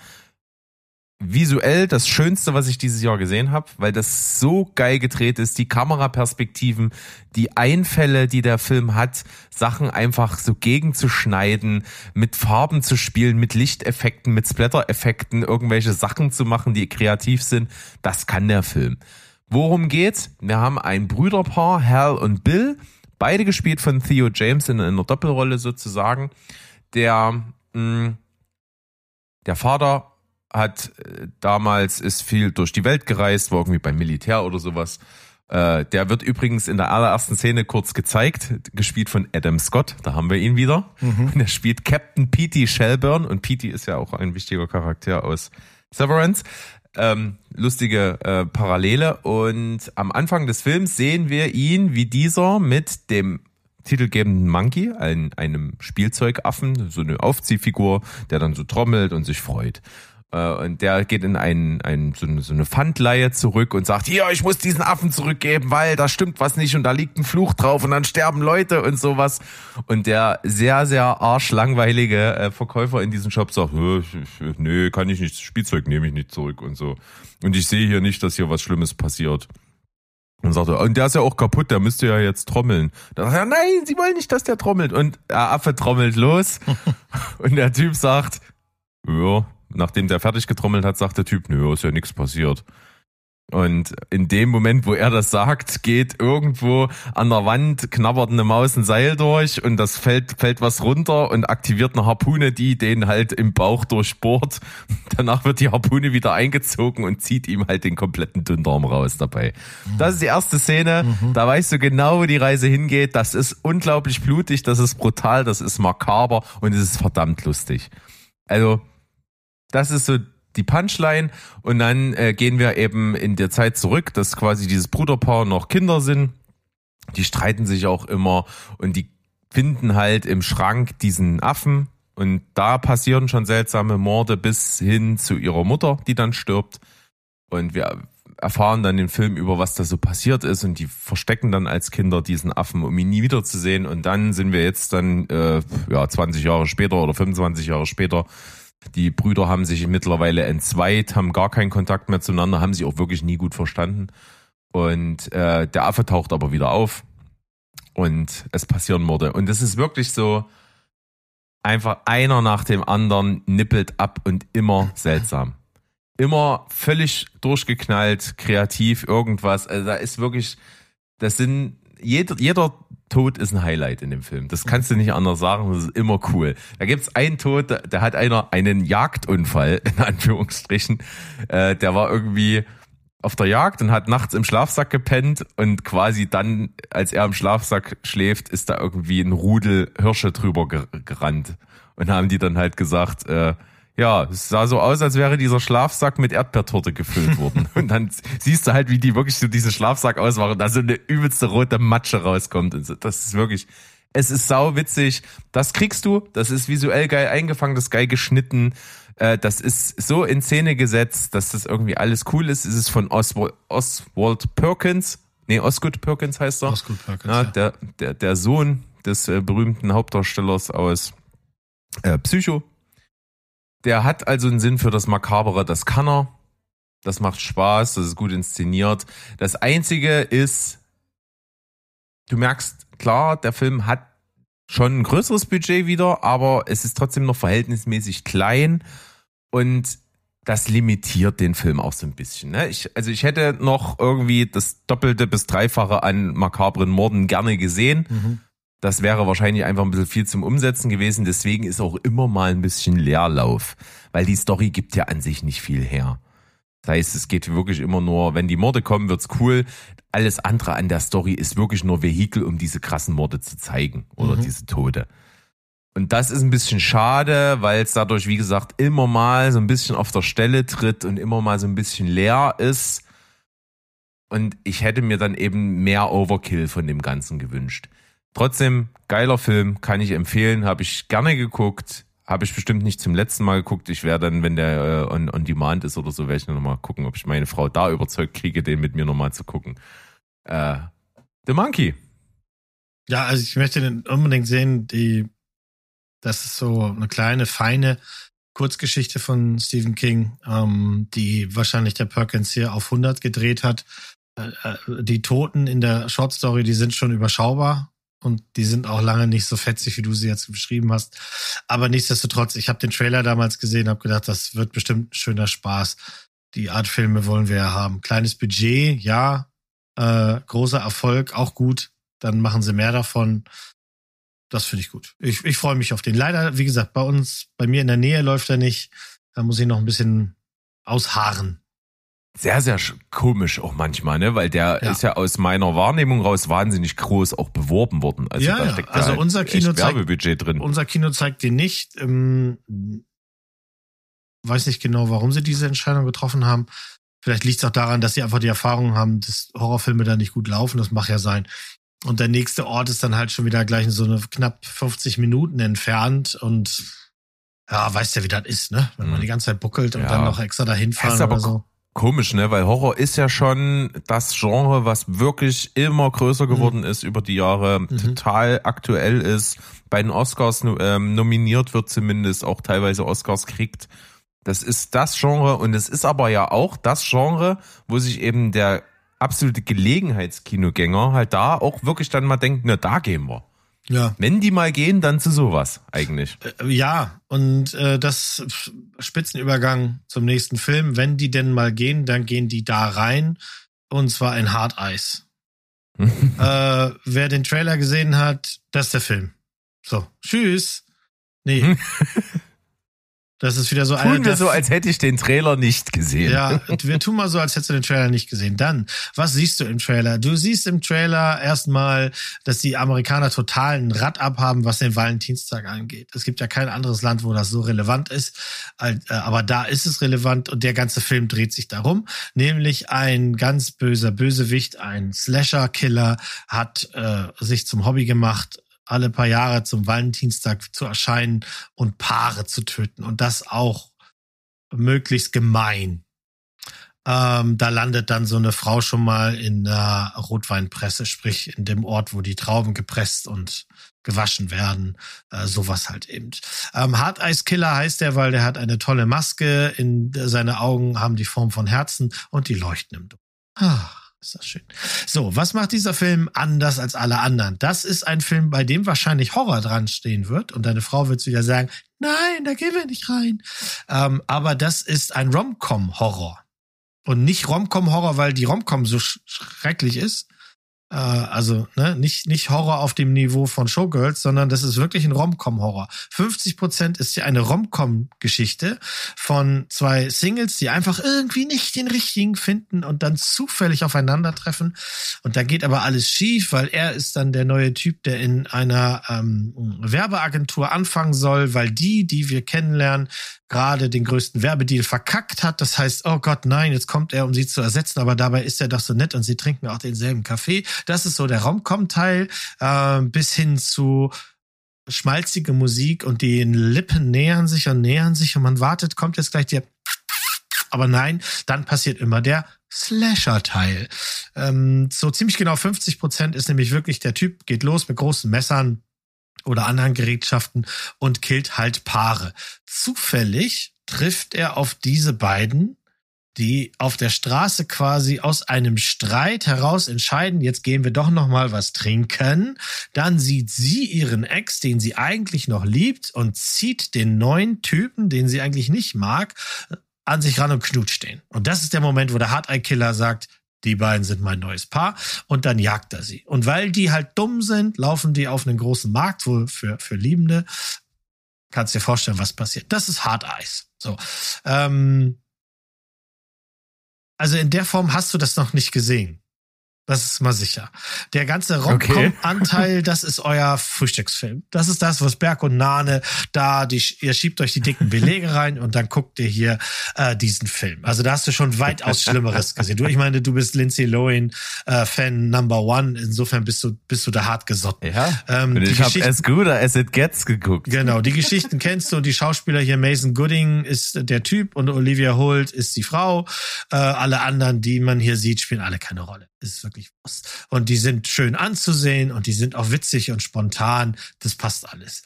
visuell das Schönste, was ich dieses Jahr gesehen habe, weil das so geil gedreht ist, die Kameraperspektiven, die Einfälle, die der Film hat, Sachen einfach so gegenzuschneiden, mit Farben zu spielen, mit Lichteffekten, mit Splatter-Effekten, irgendwelche Sachen zu machen, die kreativ sind, das kann der Film. Worum geht's? Wir haben ein Brüderpaar, Hal und Bill, beide gespielt von Theo James in einer Doppelrolle sozusagen. Der, mh, der Vater hat äh, damals, ist viel durch die Welt gereist, war irgendwie beim Militär oder sowas. Äh, der wird übrigens in der allerersten Szene kurz gezeigt, gespielt von Adam Scott, da haben wir ihn wieder. Mhm. Und er spielt Captain Petey Shelburne und Petey ist ja auch ein wichtiger Charakter aus Severance. Ähm, lustige äh, Parallele und am Anfang des Films sehen wir ihn, wie dieser mit dem titelgebenden Monkey, ein, einem Spielzeugaffen, so eine Aufziehfigur, der dann so trommelt und sich freut. Und der geht in ein, ein, so eine, so eine Pfandleihe zurück und sagt, hier, ich muss diesen Affen zurückgeben, weil da stimmt was nicht und da liegt ein Fluch drauf und dann sterben Leute und sowas. Und der sehr, sehr arschlangweilige äh, Verkäufer in diesem Shop sagt, nee, kann ich nicht, das Spielzeug nehme ich nicht zurück und so. Und ich sehe hier nicht, dass hier was Schlimmes passiert. Und sagt er, und der ist ja auch kaputt, der müsste ja jetzt trommeln. Da sagt er, nein, Sie wollen nicht, dass der trommelt. Und der Affe trommelt los und der Typ sagt, ja, nachdem der fertig getrommelt hat, sagt der Typ, nö, ist ja nichts passiert. Und in dem Moment, wo er das sagt, geht irgendwo an der Wand, knabbert eine Maus ein Seil durch und das fällt, fällt was runter und aktiviert eine Harpune, die den halt im Bauch durchbohrt. Danach wird die Harpune wieder eingezogen und zieht ihm halt den kompletten Dünndarm raus dabei. Das ist die erste Szene, mhm. Da weißt du genau, wo die Reise hingeht. Das ist unglaublich blutig, das ist brutal, das ist makaber und es ist verdammt lustig. Also, das ist so die Punchline und dann äh, gehen wir eben in der Zeit zurück, dass quasi dieses Bruderpaar noch Kinder sind. Die streiten sich auch immer und die finden halt im Schrank diesen Affen und da passieren schon seltsame Morde bis hin zu ihrer Mutter, die dann stirbt. Und wir erfahren dann den Film über, was da so passiert ist und die verstecken dann als Kinder diesen Affen, um ihn nie wiederzusehen. Und dann sind wir jetzt dann äh, ja zwanzig Jahre später oder fünfundzwanzig Jahre später. Die Brüder haben sich mittlerweile entzweit, haben gar keinen Kontakt mehr zueinander, haben sich auch wirklich nie gut verstanden. Und äh, der Affe taucht aber wieder auf und es passieren Morde. Und es ist wirklich so, einfach einer nach dem anderen nippelt ab und immer seltsam. Immer völlig durchgeknallt, kreativ, irgendwas. Also da ist wirklich, das sind, jeder, jeder Tod ist ein Highlight in dem Film. Das kannst du nicht anders sagen, das ist immer cool. Da gibt's einen Tod, da, da hat einer einen Jagdunfall, in Anführungsstrichen. Äh, der war irgendwie auf der Jagd und hat nachts im Schlafsack gepennt und quasi dann, als er im Schlafsack schläft, ist da irgendwie ein Rudel Hirsche drüber gerannt. Und haben die dann halt gesagt, äh, ja, es sah so aus, als wäre dieser Schlafsack mit Erdbeertorte gefüllt worden. Und dann siehst du halt, wie die wirklich so diesen Schlafsack ausmachen und da so eine übelste rote Matsche rauskommt. Und so. Das ist wirklich, es ist sau witzig. Das kriegst du, das ist visuell geil eingefangen, das ist geil geschnitten. Das ist so in Szene gesetzt, dass das irgendwie alles cool ist. Es ist von Oswald, Oswald Perkins. Nee, Osgood Perkins heißt er. Osgood Perkins, ja, ja. Der, der, der Sohn des äh, berühmten Hauptdarstellers aus äh, Psycho. Der hat also einen Sinn für das Makabere, das kann er. Das macht Spaß, das ist gut inszeniert. Das Einzige ist, du merkst, klar, der Film hat schon ein größeres Budget wieder, aber es ist trotzdem noch verhältnismäßig klein und das limitiert den Film auch so ein bisschen. Ne? Ich, also ich hätte noch irgendwie das Doppelte bis Dreifache an makabren Morden gerne gesehen. Mhm. Das wäre wahrscheinlich einfach ein bisschen viel zum Umsetzen gewesen. Deswegen ist auch immer mal ein bisschen Leerlauf, weil die Story gibt ja an sich nicht viel her. Das heißt, es geht wirklich immer nur, wenn die Morde kommen, wird's cool. Alles andere an der Story ist wirklich nur Vehikel, um diese krassen Morde zu zeigen oder mhm. diese Tode. Und das ist ein bisschen schade, weil es dadurch, wie gesagt, immer mal so ein bisschen auf der Stelle tritt und immer mal so ein bisschen leer ist. Und ich hätte mir dann eben mehr Overkill von dem Ganzen gewünscht. Trotzdem, geiler Film, kann ich empfehlen, habe ich gerne geguckt, habe ich bestimmt nicht zum letzten Mal geguckt. Ich werde dann, wenn der äh, on, on Demand ist oder so, werde ich nochmal gucken, ob ich meine Frau da überzeugt kriege, den mit mir nochmal zu gucken. Äh, The Monkey. Ja, also ich möchte den unbedingt sehen. Die, das ist so eine kleine, feine Kurzgeschichte von Stephen King, ähm, die wahrscheinlich der Perkins hier auf hundert gedreht hat. Äh, die Toten in der Shortstory, die sind schon überschaubar und die sind auch lange nicht so fetzig, wie du sie jetzt beschrieben hast. Aber nichtsdestotrotz, ich habe den Trailer damals gesehen, habe gedacht, das wird bestimmt ein schöner Spaß. Die Art Filme wollen wir ja haben. Kleines Budget, ja, äh, großer Erfolg, auch gut. Dann machen sie mehr davon. Das finde ich gut. Ich, ich freue mich auf den. Leider, wie gesagt, bei uns, bei mir in der Nähe läuft er nicht. Da muss ich noch ein bisschen ausharren. Sehr, sehr komisch auch manchmal, ne? Weil der ja. ist ja aus meiner Wahrnehmung raus wahnsinnig groß auch beworben worden. Also ja, da steckt also ja unser Kino Werbebudget zeigt, drin. Unser Kino zeigt den nicht. Ähm, weiß nicht genau, warum sie diese Entscheidung getroffen haben. Vielleicht liegt es auch daran, dass sie einfach die Erfahrung haben, dass Horrorfilme da nicht gut laufen. Das mag ja sein. Und der nächste Ort ist dann halt schon wieder gleich so eine knapp fünfzig Minuten entfernt. Und ja, weißt ja, wie das ist, ne? Wenn man hm. die ganze Zeit buckelt und ja. dann noch extra dahin fahren ist aber oder so. Komisch, ne? Weil Horror ist ja schon das Genre, was wirklich immer größer geworden mhm. ist über die Jahre, mhm. total aktuell ist, bei den Oscars ähm, nominiert wird zumindest, auch teilweise Oscars kriegt. Das ist das Genre und es ist aber ja auch das Genre, wo sich eben der absolute Gelegenheitskinogänger halt da auch wirklich dann mal denkt, na, da gehen wir. Ja. Wenn die mal gehen, dann zu sowas eigentlich. Ja, und äh, das Spitzenübergang zum nächsten Film. Wenn die denn mal gehen, dann gehen die da rein. Und zwar in Hard Eyes. äh, wer den Trailer gesehen hat, das ist der Film. So, tschüss. Nee. Das ist wieder so Tun eine wir so, als hätte ich den Trailer nicht gesehen. Ja, wir tun mal so, als hättest du den Trailer nicht gesehen. Dann, was siehst du im Trailer? Du siehst im Trailer erstmal, dass die Amerikaner total ein Rad abhaben, was den Valentinstag angeht. Es gibt ja kein anderes Land, wo das so relevant ist. Aber da ist es relevant und der ganze Film dreht sich darum. Nämlich ein ganz böser Bösewicht, ein Slasher-Killer, hat äh, sich zum Hobby gemacht, alle paar Jahre zum Valentinstag zu erscheinen und Paare zu töten. Und das auch möglichst gemein. Ähm, da landet dann so eine Frau schon mal in der Rotweinpresse, sprich in dem Ort, wo die Trauben gepresst und gewaschen werden. Äh, sowas halt eben. Ähm, Hard Eyes Killer heißt der, weil der hat eine tolle Maske. In seine Augen haben die Form von Herzen und die leuchten im Dunkeln. Ah. Ist das schön. So, was macht dieser Film anders als alle anderen? Das ist ein Film, bei dem wahrscheinlich Horror dran stehen wird. Und deine Frau wird wieder sagen, nein, da gehen wir nicht rein. Ähm, aber das ist ein Rom-Com-Horror. Und nicht Rom-Com-Horror, weil die Rom-Com so sch- schrecklich ist. Äh, also ne, nicht nicht Horror auf dem Niveau von Showgirls, sondern das ist wirklich ein Rom-Com-Horror. fünfzig Prozent ist ja eine Rom-Com-Geschichte von zwei Singles, die einfach irgendwie nicht den richtigen finden und dann zufällig aufeinandertreffen. Und da geht aber alles schief, weil er ist dann der neue Typ, der in einer ähm, Werbeagentur anfangen soll, weil die, die wir kennenlernen, gerade den größten Werbedeal verkackt hat. Das heißt, oh Gott, nein, jetzt kommt er, um sie zu ersetzen, aber dabei ist er doch so nett und sie trinken auch denselben Kaffee. Das ist so der Rom-Com-Teil, äh, bis hin zu schmalzige Musik und die Lippen nähern sich und nähern sich und man wartet, kommt jetzt gleich der, aber nein, dann passiert immer der Slasher-Teil. Ähm, so ziemlich genau fünfzig Prozent ist nämlich wirklich der Typ, geht los mit großen Messern oder anderen Gerätschaften und killt halt Paare. Zufällig trifft er auf diese beiden, die auf der Straße quasi aus einem Streit heraus entscheiden, jetzt gehen wir doch noch mal was trinken. Dann sieht sie ihren Ex, den sie eigentlich noch liebt, und zieht den neuen Typen, den sie eigentlich nicht mag, an sich ran und knutscht den. Und das ist der Moment, wo der Hard-Eye-Killer sagt, die beiden sind mein neues Paar, und dann jagt er sie. Und weil die halt dumm sind, laufen die auf einen großen Markt, wohl für, für Liebende. Kannst dir vorstellen, was passiert. Das ist Hard Eyes. So, ähm, also in der Form hast du das noch nicht gesehen. Das ist mal sicher. Der ganze Rom-Com-Anteil, okay. Das ist euer Frühstücksfilm. Das ist das, was Berg und Nane da, die, ihr schiebt euch die dicken Belege rein und dann guckt ihr hier äh, diesen Film. Also da hast du schon weitaus Schlimmeres gesehen. Du, ich meine, du bist Lindsay Lohan äh, Fan Number One. Insofern bist du bist du da hart gesotten. Ja. Ähm, und ich habe As Good As It Gets geguckt. Genau, die Geschichten kennst du. Und die Schauspieler hier, Mason Gooding ist der Typ und Olivia Holt ist die Frau. Äh, alle anderen, die man hier sieht, spielen alle keine Rolle. Ist wirklich wirklich Wurst. Und die sind schön anzusehen und die sind auch witzig und spontan. Das passt alles.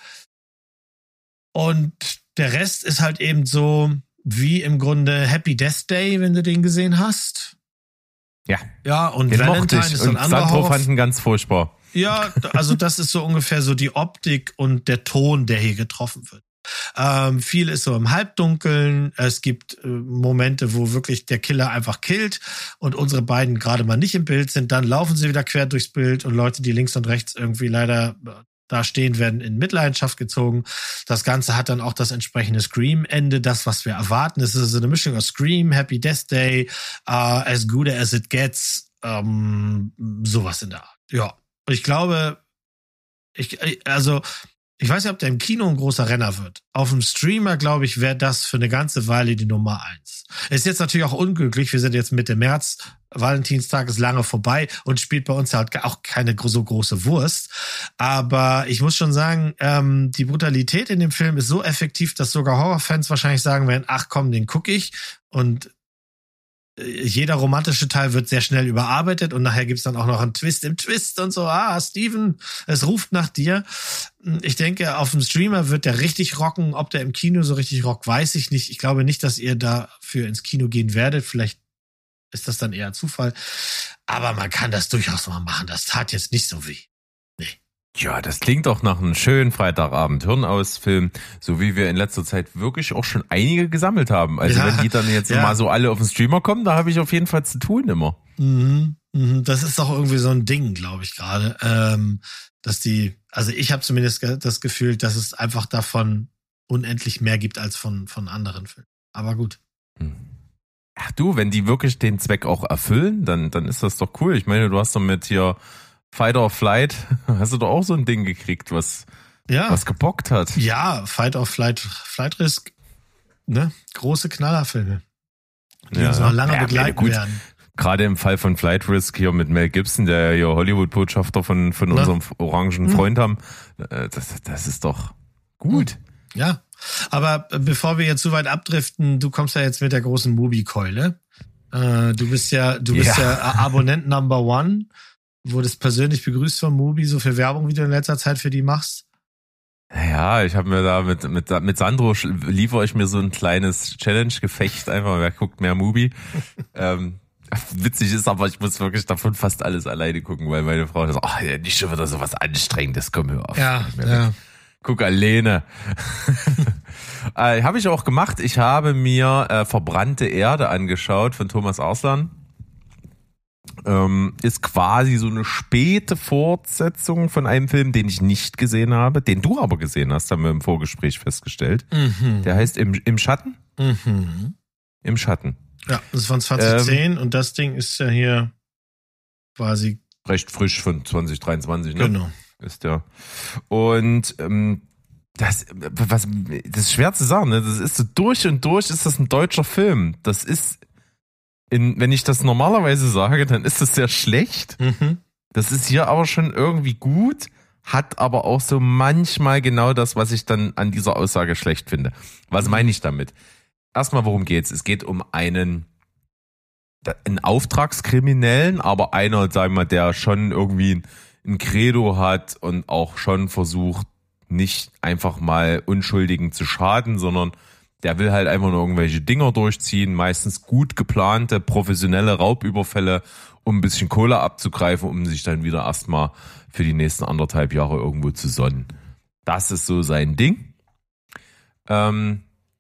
Und der Rest ist halt eben so wie im Grunde Happy Death Day, wenn du den gesehen hast. Ja. Ja, und den Valentine mochte ich. ist so ein und anderer Sandro Horror. fand ihn ganz furchtbar. Ja, also das ist so ungefähr so die Optik und der Ton, der hier getroffen wird. Ähm, viel ist so im Halbdunkeln. Es gibt äh, Momente, wo wirklich der Killer einfach killt und unsere beiden gerade mal nicht im Bild sind. Dann laufen sie wieder quer durchs Bild und Leute, die links und rechts irgendwie leider da stehen, werden in Mitleidenschaft gezogen. Das Ganze hat dann auch das entsprechende Scream-Ende, das, was wir erwarten. Es ist so eine Mischung aus Scream, Happy Death Day, uh, As Good As It Gets, ähm, sowas in der Art. Ja, ich glaube, ich also ich weiß nicht, ob der im Kino ein großer Renner wird. Auf dem Streamer, glaube ich, wäre das für eine ganze Weile die Nummer eins. Ist jetzt natürlich auch unglücklich. Wir sind jetzt Mitte März. Valentinstag ist lange vorbei und spielt bei uns halt auch keine so große Wurst. Aber ich muss schon sagen, ähm, die Brutalität in dem Film ist so effektiv, dass sogar Horrorfans wahrscheinlich sagen werden, ach komm, den gucke ich. Und jeder romantische Teil wird sehr schnell überarbeitet und nachher gibt's dann auch noch einen Twist im Twist und so. Ah, Steven, es ruft nach dir. Ich denke, auf dem Streamer wird der richtig rocken. Ob der im Kino so richtig rockt, weiß ich nicht. Ich glaube nicht, dass ihr dafür ins Kino gehen werdet. Vielleicht ist das dann eher Zufall. Aber man kann das durchaus mal machen. Das tat jetzt nicht so weh. Nee. Ja, das klingt doch nach einem schönen Freitagabend Hirnausfilm, so wie wir in letzter Zeit wirklich auch schon einige gesammelt haben. Also Ja, wenn die dann jetzt ja. mal so alle auf den Streamer kommen, da habe ich auf jeden Fall zu tun immer. Mhm, mhm. Das ist doch irgendwie so ein Ding, glaube ich gerade, ähm, dass die, also ich habe zumindest ge- das Gefühl, dass es einfach davon unendlich mehr gibt als von von anderen Filmen. Aber gut. Ach du, wenn die wirklich den Zweck auch erfüllen, dann dann ist das doch cool. Ich meine, du hast doch mit hier Fight or Flight, hast du doch auch so ein Ding gekriegt, was Ja. was gebockt hat. Ja, Fight or Flight, Flight Risk, ne? Große Knallerfilme, die Ja. uns noch lange Ja, begleiten gut. werden. Gerade im Fall von Flight Risk hier mit Mel Gibson, der ja hier Hollywood-Botschafter von von Na? unserem orangen Hm. Freund haben, äh, das das ist doch gut. Ja. Aber äh, bevor wir jetzt zu weit abdriften, du kommst ja jetzt mit der großen Mubi-Keule. Äh, du bist ja, du bist ja, Ja. ja Abonnent Number One. Wurdest persönlich begrüßt von Mubi, so viel Werbung, wie du in letzter Zeit für die machst. Ja, ich habe mir da mit mit mit Sandro sch- liefere ich mir so ein kleines Challenge-Gefecht einfach. Wer guckt mehr Mubi? ähm, witzig ist aber, ich muss wirklich davon fast alles alleine gucken, weil meine Frau sagt, ach, ja, nicht schon wieder so was Anstrengendes, komm hör auf. Ich mir denke, Guck alleine. äh, habe ich auch gemacht. Ich habe mir äh, Verbrannte Erde angeschaut von Thomas Arslan. Ähm, ist quasi so eine späte Fortsetzung von einem Film, den ich nicht gesehen habe, den du aber gesehen hast, haben wir im Vorgespräch festgestellt. Mhm. Der heißt Im, im Schatten? Mhm. Im Schatten. Ja, das ist von zwanzig zehn ähm, und das Ding ist ja hier quasi recht frisch von zwanzig dreiundzwanzig, ne? Genau. Ist der. Und ähm, das, was, das ist schwer zu sagen, ne? Das ist so durch und durch ist das ein deutscher Film. Das ist, in, wenn ich das normalerweise sage, dann ist das sehr schlecht. Mhm. Das ist hier aber schon irgendwie gut, hat aber auch so manchmal genau das, was ich dann an dieser Aussage schlecht finde. Was meine ich damit? Erstmal, worum geht's? Es geht um einen, einen Auftragskriminellen, aber einer, sagen wir mal, der schon irgendwie ein Credo hat und auch schon versucht, nicht einfach mal Unschuldigen zu schaden, sondern der will halt einfach nur irgendwelche Dinger durchziehen, meistens gut geplante, professionelle Raubüberfälle, um ein bisschen Kohle abzugreifen, um sich dann wieder erstmal für die nächsten anderthalb Jahre irgendwo zu sonnen. Das ist so sein Ding. Ähm,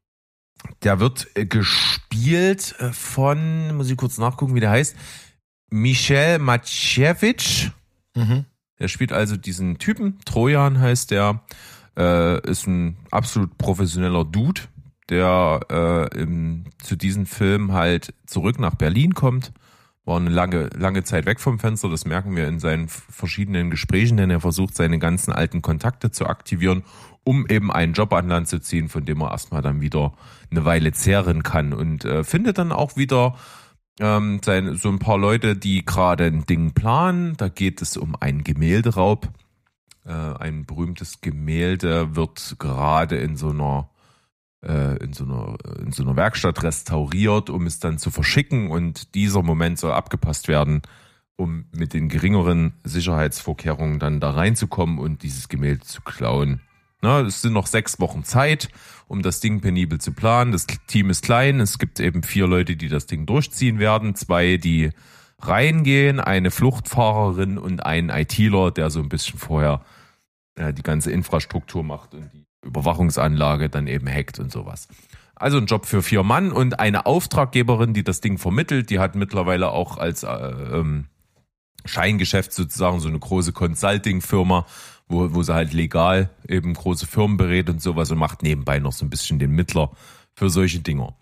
der wird gespielt von, muss ich kurz nachgucken, wie der heißt, Michel Maciewicz. Mhm. Der spielt also diesen Typen, Trojan heißt der, äh, ist ein absolut professioneller Dude, der äh, im, zu diesem Film halt zurück nach Berlin kommt, war eine lange, lange Zeit weg vom Fenster, das merken wir in seinen verschiedenen Gesprächen, denn er versucht seine ganzen alten Kontakte zu aktivieren, um eben einen Job an Land zu ziehen, von dem er erstmal dann wieder eine Weile zehren kann und äh, findet dann auch wieder ähm, sein, so ein paar Leute, die gerade ein Ding planen. Da geht es um einen Gemälderaub. Äh, ein berühmtes Gemälde wird gerade in so einer äh, in so einer in so einer Werkstatt restauriert, um es dann zu verschicken, und dieser Moment soll abgepasst werden, um mit den geringeren Sicherheitsvorkehrungen dann da reinzukommen und dieses Gemälde zu klauen. Na, es sind noch sechs Wochen Zeit, um das Ding penibel zu planen. Das Team ist klein, es gibt eben vier Leute, die das Ding durchziehen werden, zwei, die reingehen, eine Fluchtfahrerin und ein ITler, der so ein bisschen vorher äh, die ganze Infrastruktur macht und die Überwachungsanlage dann eben hackt und sowas. Also ein Job für vier Mann und eine Auftraggeberin, die das Ding vermittelt, die hat mittlerweile auch als äh, ähm, Scheingeschäft sozusagen so eine große Consulting-Firma, wo, wo sie halt legal eben große Firmen berät und sowas und macht nebenbei noch so ein bisschen den Mittler für solche Dinger.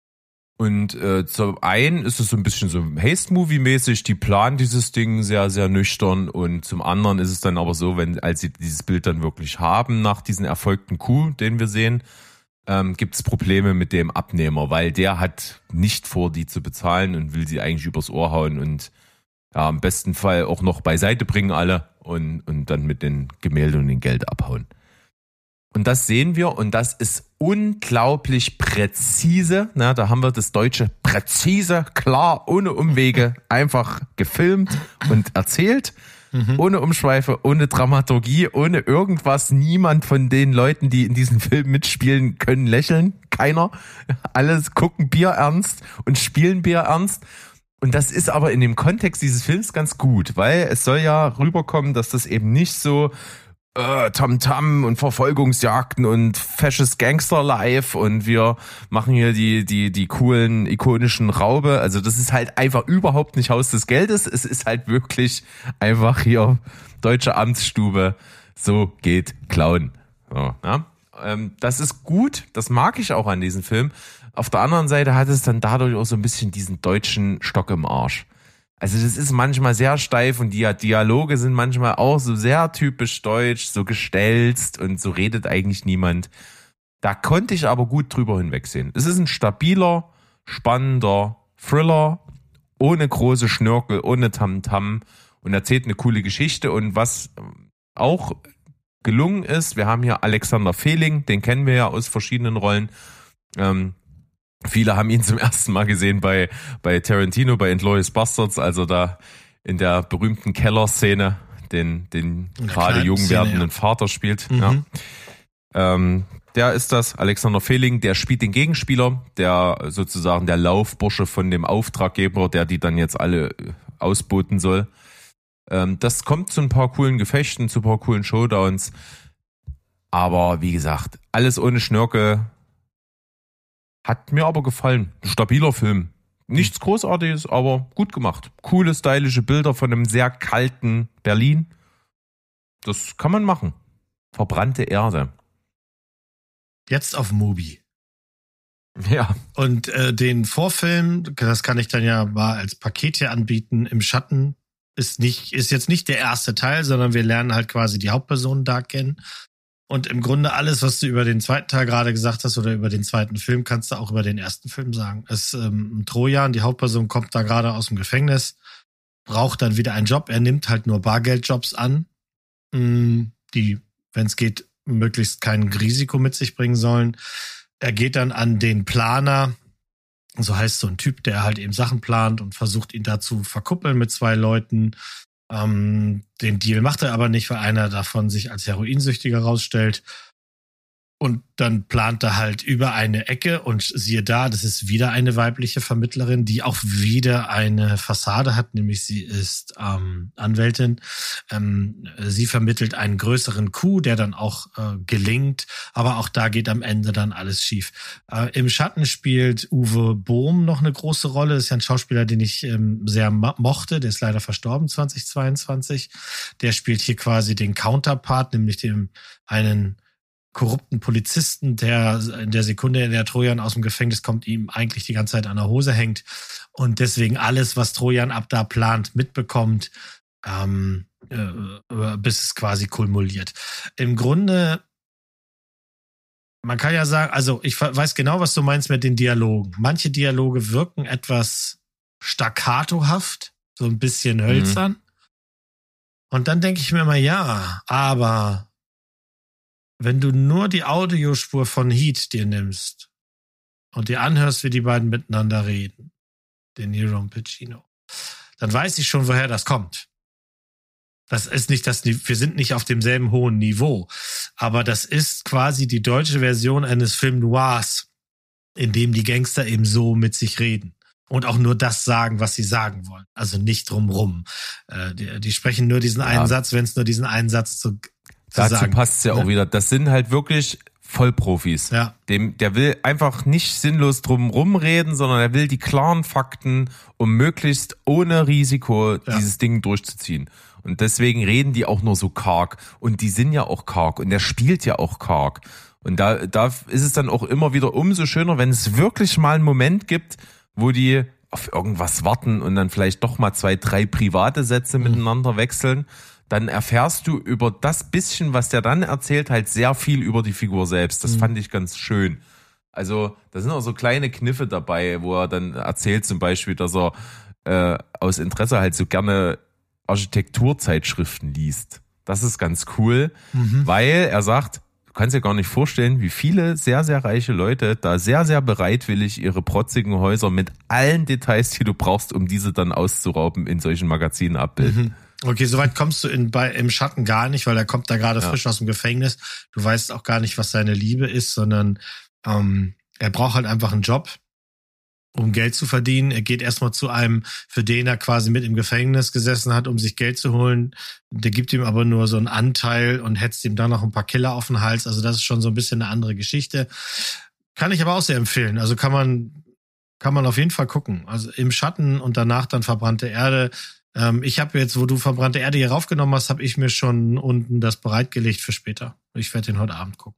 Und äh, zum einen ist es so ein bisschen so Haste-Movie-mäßig, die planen dieses Ding sehr, sehr nüchtern und zum anderen ist es dann aber so, wenn als sie dieses Bild dann wirklich haben, nach diesem erfolgten Coup, den wir sehen, ähm, gibt es Probleme mit dem Abnehmer, weil der hat nicht vor, die zu bezahlen und will sie eigentlich übers Ohr hauen und ja, im besten Fall auch noch beiseite bringen alle und, und dann mit den Gemälden und dem Geld abhauen. Und das sehen wir und das ist unglaublich präzise. Na, da haben wir das Deutsche präzise, klar, ohne Umwege, einfach gefilmt und erzählt. Mhm. Ohne Umschweife, ohne Dramaturgie, ohne irgendwas. Niemand von den Leuten, die in diesem Film mitspielen, können lächeln. Keiner. Alle gucken bierernst und spielen bierernst. Und das ist aber in dem Kontext dieses Films ganz gut, weil es soll ja rüberkommen, dass das eben nicht so äh, Tamtam und Verfolgungsjagden und fesches Gangster-Life und wir machen hier die die die coolen, ikonischen Raube. Also das ist halt einfach überhaupt nicht Haus des Geldes. Es ist halt wirklich einfach hier deutsche Amtsstube. So geht Klauen. So, ja? ähm, das ist gut, das mag ich auch an diesem Film. Auf der anderen Seite hat es dann dadurch auch so ein bisschen diesen deutschen Stock im Arsch. Also das ist manchmal sehr steif und die Dialoge sind manchmal auch so sehr typisch deutsch, so gestelzt und so redet eigentlich niemand. Da konnte ich aber gut drüber hinwegsehen. Es ist ein stabiler, spannender Thriller, ohne große Schnörkel, ohne Tamtam und erzählt eine coole Geschichte. Und was auch gelungen ist, wir haben hier Alexander Fehling, den kennen wir ja aus verschiedenen Rollen. Ähm, Viele haben ihn zum ersten Mal gesehen bei, bei Tarantino, bei Inglourious Basterds, also da in der berühmten Kellerszene, den, den gerade jung werdenden ja. Vater spielt. Mhm. Ja. Ähm, der ist das, Alexander Fehling, der spielt den Gegenspieler, der sozusagen der Laufbursche von dem Auftraggeber, der die dann jetzt alle ausboten soll. Ähm, das kommt zu ein paar coolen Gefechten, zu ein paar coolen Showdowns. Aber wie gesagt, alles ohne Schnörkel. Hat mir aber gefallen. Stabiler Film. Nichts Großartiges, aber gut gemacht. Coole, stylische Bilder von einem sehr kalten Berlin. Das kann man machen. Verbrannte Erde. Jetzt auf Mubi. Ja. Und äh, den Vorfilm, das kann ich dann ja mal als Paket hier anbieten, im Schatten, ist nicht, ist jetzt nicht der erste Teil, sondern wir lernen halt quasi die Hauptpersonen da kennen. Und im Grunde alles, was du über den zweiten Teil gerade gesagt hast oder über den zweiten Film, kannst du auch über den ersten Film sagen. Es ähm, Trojan, die Hauptperson, kommt da gerade aus dem Gefängnis, braucht dann wieder einen Job. Er nimmt halt nur Bargeldjobs an, die, wenn es geht, möglichst kein Risiko mit sich bringen sollen. Er geht dann an den Planer, so heißt so ein Typ, der halt eben Sachen plant und versucht, ihn dazu verkuppeln mit zwei Leuten. Ähm, den Deal macht er aber nicht, weil einer davon sich als Heroinsüchtiger rausstellt. Und dann plant er halt über eine Ecke und siehe da, das ist wieder eine weibliche Vermittlerin, die auch wieder eine Fassade hat, nämlich sie ist ähm, Anwältin. Ähm, sie vermittelt einen größeren Coup, der dann auch äh, gelingt, aber auch da geht am Ende dann alles schief. Äh, Im Schatten spielt Uwe Bohm noch eine große Rolle. Das ist ja ein Schauspieler, den ich ähm, sehr mo- mochte. Der ist leider verstorben zweitausendzweiundzwanzig. Der spielt hier quasi den Counterpart, nämlich dem einen korrupten Polizisten, der in der Sekunde, in der Trojan aus dem Gefängnis kommt, ihm eigentlich die ganze Zeit an der Hose hängt und deswegen alles, was Trojan ab da plant, mitbekommt, ähm, äh, bis es quasi kumuliert. Im Grunde, man kann ja sagen, also ich weiß genau, was du meinst mit den Dialogen. Manche Dialoge wirken etwas staccatohaft, so ein bisschen hölzern. Mhm. Und dann denke ich mir mal, ja, aber wenn du nur die Audiospur von Heat dir nimmst und dir anhörst, wie die beiden miteinander reden, De Niro und Pacino, dann weiß ich schon, woher das kommt. Das ist nicht das, wir sind nicht auf demselben hohen Niveau, aber das ist quasi die deutsche Version eines Film Noirs, in dem die Gangster eben so mit sich reden und auch nur das sagen, was sie sagen wollen. Also nicht drumrum. Äh, die, die sprechen nur diesen einen ja. Satz, wenn es nur diesen einen Satz zu, zu Dazu sagen. Dazu passt es ja auch wieder. Das sind halt wirklich Vollprofis. Ja. Dem, der will einfach nicht sinnlos drumrum reden, sondern er will die klaren Fakten, um möglichst ohne Risiko ja. dieses Ding durchzuziehen. Und deswegen reden die auch nur so karg. Und die sind ja auch karg. Und der spielt ja auch karg. Und da, da ist es dann auch immer wieder umso schöner, wenn es wirklich mal einen Moment gibt, wo die auf irgendwas warten und dann vielleicht doch mal zwei, drei private Sätze mhm. miteinander wechseln. Dann erfährst du über das bisschen, was der dann erzählt, halt sehr viel über die Figur selbst. Das mhm. fand ich ganz schön. Also da sind auch so kleine Kniffe dabei, wo er dann erzählt zum Beispiel, dass er äh, aus Interesse halt so gerne Architekturzeitschriften liest. Das ist ganz cool, mhm. weil er sagt, du kannst dir gar nicht vorstellen, wie viele sehr, sehr reiche Leute da sehr, sehr bereitwillig ihre protzigen Häuser mit allen Details, die du brauchst, um diese dann auszurauben, in solchen Magazinen abbilden. Mhm. Okay, soweit kommst du in, bei, im Schatten gar nicht, weil er kommt da gerade ja. frisch aus dem Gefängnis. Du weißt auch gar nicht, was seine Liebe ist, sondern ähm, er braucht halt einfach einen Job, um Geld zu verdienen. Er geht erstmal zu einem, für den er quasi mit im Gefängnis gesessen hat, um sich Geld zu holen. Der gibt ihm aber nur so einen Anteil und hetzt ihm dann noch ein paar Killer auf den Hals. Also das ist schon so ein bisschen eine andere Geschichte. Kann ich aber auch sehr empfehlen. Also kann man, kann man auf jeden Fall gucken. Also im Schatten und danach dann Verbrannte Erde. Ähm, ich habe jetzt, wo du Verbrannte Erde hier raufgenommen hast, habe ich mir schon unten das bereitgelegt für später. Ich werde den heute Abend gucken.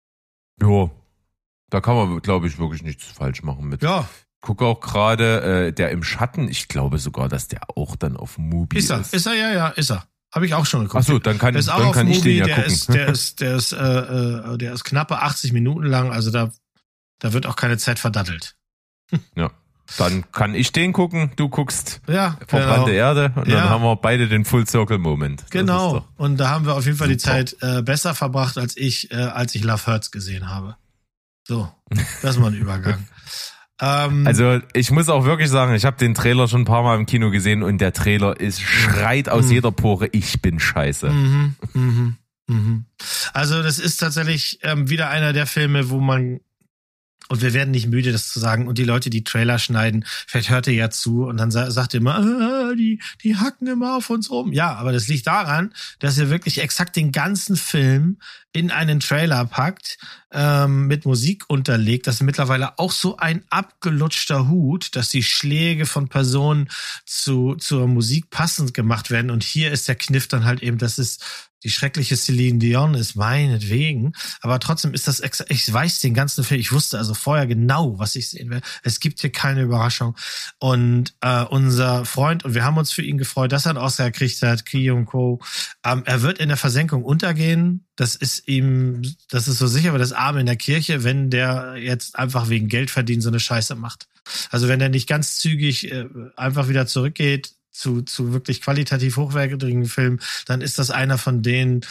Jo, da kann man, glaube ich, wirklich nichts falsch machen mit. Ja. Gucke auch gerade, äh, der im Schatten, ich glaube sogar, dass der auch dann auf Mubi ist. Ist er, ist er, ja, ja, ist er. Habe ich auch schon geguckt. Ach so, dann kann, der ist auch dann auf kann Mubi, ich den ja der gucken. Ist, der ist, der ist, äh, äh, der ist knappe achtzig Minuten lang, also da, da wird auch keine Zeit verdattelt. Ja, dann kann ich den gucken, du guckst ja, Verbrannte genau. Erde und ja. dann haben wir beide den Full-Circle-Moment. Genau, und da haben wir auf jeden Fall super. die Zeit äh, besser verbracht, als ich, äh, als ich Love Hurts gesehen habe. So, das ist mal ein Übergang. Ähm, also ich muss auch wirklich sagen, ich habe den Trailer schon ein paar Mal im Kino gesehen und der Trailer ist schreit aus mhm. jeder Pore, ich bin scheiße. Mhm, mhm, mhm. Also das ist tatsächlich ähm, wieder einer der Filme, wo man, und wir werden nicht müde, das zu sagen, und die Leute, die Trailer schneiden, vielleicht hört ihr ja zu und dann sa- sagt ihr immer, ah, die, die hacken immer auf uns rum. Ja, aber das liegt daran, dass ihr wirklich exakt den ganzen Film in einen Trailer packt, ähm, mit Musik unterlegt. Das ist mittlerweile auch so ein abgelutschter Hut, dass die Schläge von Personen zu zur Musik passend gemacht werden. Und hier ist der Kniff dann halt eben, dass es die schreckliche Celine Dion ist, meinetwegen. Aber trotzdem ist das, exa- ich weiß den ganzen Film, ich wusste also vorher genau, was ich sehen will. Es gibt hier keine Überraschung. Und äh, unser Freund, und wir haben uns für ihn gefreut, dass er einen Oscar gekriegt hat, Ki Young-ko, ähm, er wird in der Versenkung untergehen. Das ist ihm, das ist so sicher wie das Arm in der Kirche, wenn der jetzt einfach wegen Geld verdienen so eine Scheiße macht. Also wenn er nicht ganz zügig äh, einfach wieder zurückgeht zu zu wirklich qualitativ hochwertigen Filmen, dann ist das einer von den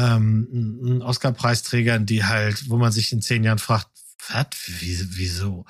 ähm, Oscar-Preisträgern, die halt, wo man sich in zehn Jahren fragt, was, wieso?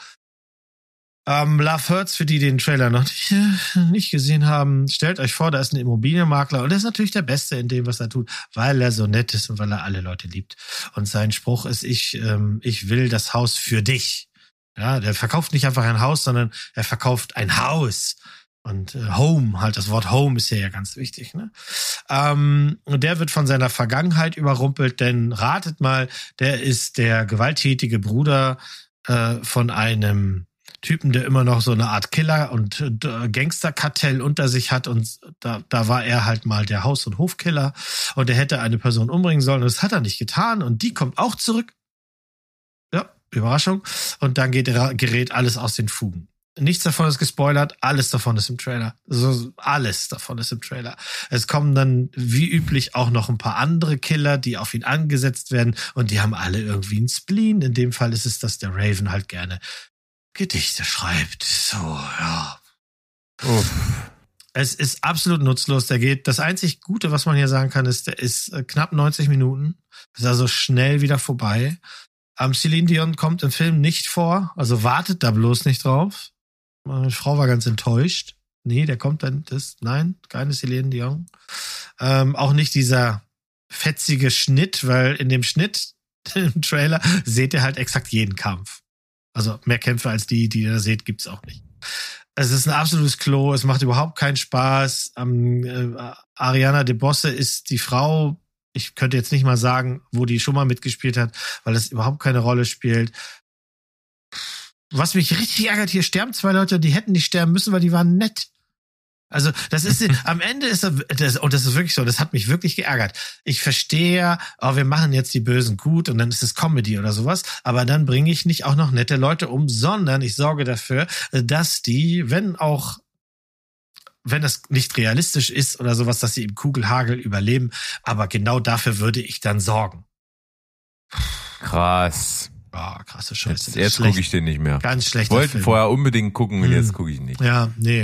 Ähm, Love Hurts, für die den Trailer noch nicht, nicht gesehen haben, stellt euch vor, da ist ein Immobilienmakler und der ist natürlich der Beste in dem, was er tut, weil er so nett ist und weil er alle Leute liebt. Und sein Spruch ist, ich, ähm, ich will das Haus für dich. Ja, der verkauft nicht einfach ein Haus, sondern er verkauft ein Haus. Und äh, Home, halt das Wort Home ist ja, ja ganz wichtig, ne? Ähm, und der wird von seiner Vergangenheit überrumpelt, denn ratet mal, der ist der gewalttätige Bruder äh, von einem Typen, der immer noch so eine Art Killer- und äh, Gangsterkartell unter sich hat, und da, da war er halt mal der Haus- und Hofkiller und er hätte eine Person umbringen sollen und das hat er nicht getan und die kommt auch zurück. Ja, Überraschung. Und dann geht, gerät alles aus den Fugen. Nichts davon ist gespoilert, alles davon ist im Trailer. Also alles davon ist im Trailer. Es kommen dann wie üblich auch noch ein paar andere Killer, die auf ihn angesetzt werden und die haben alle irgendwie einen Spleen. In dem Fall ist es, dass der Raven halt gerne Gedichte schreibt. So, ja. Uff. Es ist absolut nutzlos. Der geht, das einzig Gute, was man hier sagen kann, ist, der ist knapp neunzig Minuten. Ist also schnell wieder vorbei. Um, Celine Dion kommt im Film nicht vor, also wartet da bloß nicht drauf. Meine Frau war ganz enttäuscht. Nee, der kommt dann, das, nein, keine Celine Dion. Ähm, auch nicht dieser fetzige Schnitt, weil in dem Schnitt, im Trailer, seht ihr halt exakt jeden Kampf. Also mehr Kämpfe als die, die ihr da seht, gibt's auch nicht. Es ist ein absolutes Klo, es macht überhaupt keinen Spaß. Ähm, äh, Ariana DeBose ist die Frau, ich könnte jetzt nicht mal sagen, wo die schon mal mitgespielt hat, weil das überhaupt keine Rolle spielt. Was mich richtig ärgert, hier sterben zwei Leute, die hätten nicht sterben müssen, weil die waren nett. Also das ist, am Ende ist das, und das ist wirklich so, das hat mich wirklich geärgert. Ich verstehe, oh, wir machen jetzt die Bösen gut und dann ist es Comedy oder sowas, aber dann bringe ich nicht auch noch nette Leute um, sondern ich sorge dafür, dass die, wenn auch, wenn das nicht realistisch ist oder sowas, dass sie im Kugelhagel überleben, aber genau dafür würde ich dann sorgen. Krass. Ah, oh, krasse Scheiße. Jetzt, jetzt gucke ich den nicht mehr. Ganz schlecht. Ich wollte vorher unbedingt gucken und hm. jetzt gucke ich nicht. Ja, nee.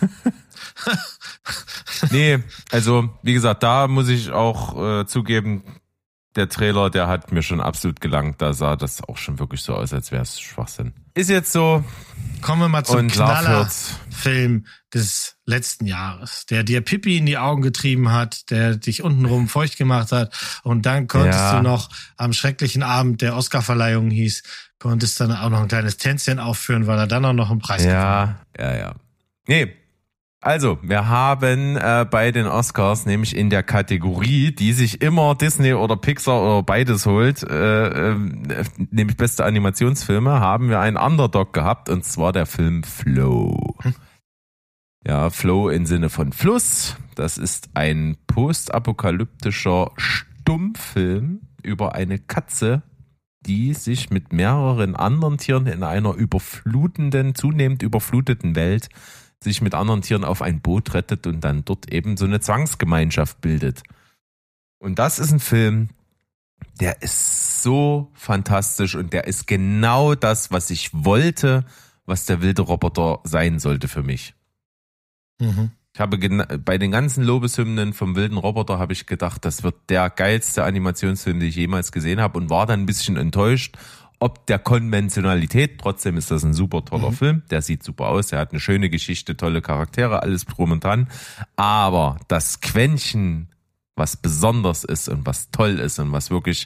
Nee, also wie gesagt, da muss ich auch äh, zugeben, der Trailer, der hat mir schon absolut gelangt. Da sah das auch schon wirklich so aus, als wäre es Schwachsinn. Ist jetzt so. Kommen wir mal zum Knaller-Film des letzten Jahres, der dir Pipi in die Augen getrieben hat, der dich untenrum feucht gemacht hat und dann konntest ja. du noch am schrecklichen Abend der Oscarverleihung hieß, konntest dann auch noch ein kleines Tänzchen aufführen, weil er dann auch noch einen Preis ja, gewonnen. Ja, ja. Nee, also, wir haben äh, bei den Oscars, nämlich in der Kategorie, die sich immer Disney oder Pixar oder beides holt, äh, äh, nämlich beste Animationsfilme, haben wir einen Underdog gehabt, und zwar der Film Flow. Hm. Ja, Flow im Sinne von Fluss. Das ist ein postapokalyptischer Stummfilm über eine Katze, die sich mit mehreren anderen Tieren in einer überflutenden, zunehmend überfluteten Welt sich mit anderen Tieren auf ein Boot rettet und dann dort eben so eine Zwangsgemeinschaft bildet. Und das ist ein Film, der ist so fantastisch und der ist genau das, was ich wollte, was der wilde Roboter sein sollte für mich. Mhm. Ich habe bei den ganzen Lobeshymnen vom wilden Roboter habe ich gedacht, das wird der geilste Animationsfilm, den ich jemals gesehen habe, und war dann ein bisschen enttäuscht, ob der Konventionalität. Trotzdem ist das ein super toller mhm. Film. Der sieht super aus. Der hat eine schöne Geschichte, tolle Charaktere, alles drum und dran. Aber das Quäntchen, was besonders ist und was toll ist und was wirklich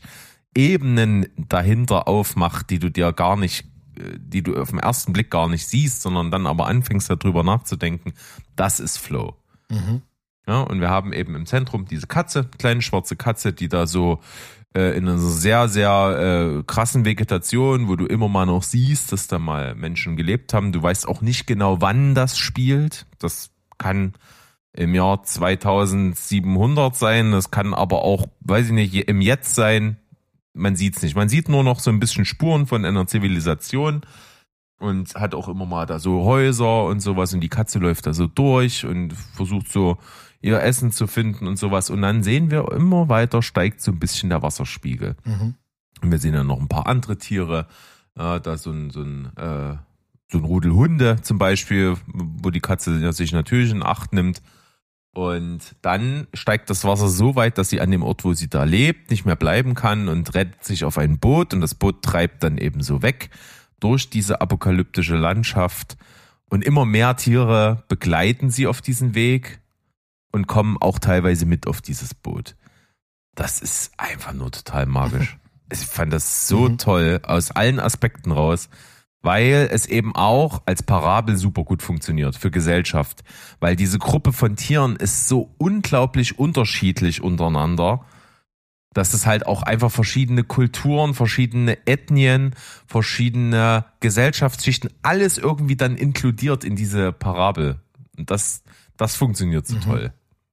Ebenen dahinter aufmacht, die du dir gar nicht, die du auf den ersten Blick gar nicht siehst, sondern dann aber anfängst darüber nachzudenken, das ist Flow. Mhm. Ja, und wir haben eben im Zentrum diese Katze, kleine schwarze Katze, die da so in einer sehr, sehr äh, krassen Vegetation, wo du immer mal noch siehst, dass da mal Menschen gelebt haben. Du weißt auch nicht genau, wann das spielt. Das kann im Jahr zweitausendsiebenhundert sein, das kann aber auch, weiß ich nicht, im Jetzt sein. Man sieht's nicht. Man sieht nur noch so ein bisschen Spuren von einer Zivilisation und hat auch immer mal da so Häuser und sowas, und die Katze läuft da so durch und versucht so ihr Essen zu finden und sowas. Und dann sehen wir, immer weiter steigt so ein bisschen der Wasserspiegel. Mhm. Und wir sehen dann noch ein paar andere Tiere. Äh, da so ein, so ein, äh, so ein Rudel Hunde zum Beispiel, wo die Katze sich natürlich in Acht nimmt. Und dann steigt das Wasser so weit, dass sie an dem Ort, wo sie da lebt, nicht mehr bleiben kann und rettet sich auf ein Boot. Und das Boot treibt dann eben so weg durch diese apokalyptische Landschaft. Und immer mehr Tiere begleiten sie auf diesen Weg und kommen auch teilweise mit auf dieses Boot. Das ist einfach nur total magisch. Ich fand das so mhm. toll, aus allen Aspekten raus, weil es eben auch als Parabel super gut funktioniert für Gesellschaft. Weil diese Gruppe von Tieren ist so unglaublich unterschiedlich untereinander, dass es halt auch einfach verschiedene Kulturen, verschiedene Ethnien, verschiedene Gesellschaftsschichten, alles irgendwie dann inkludiert in diese Parabel. Und das, das funktioniert so mhm. toll.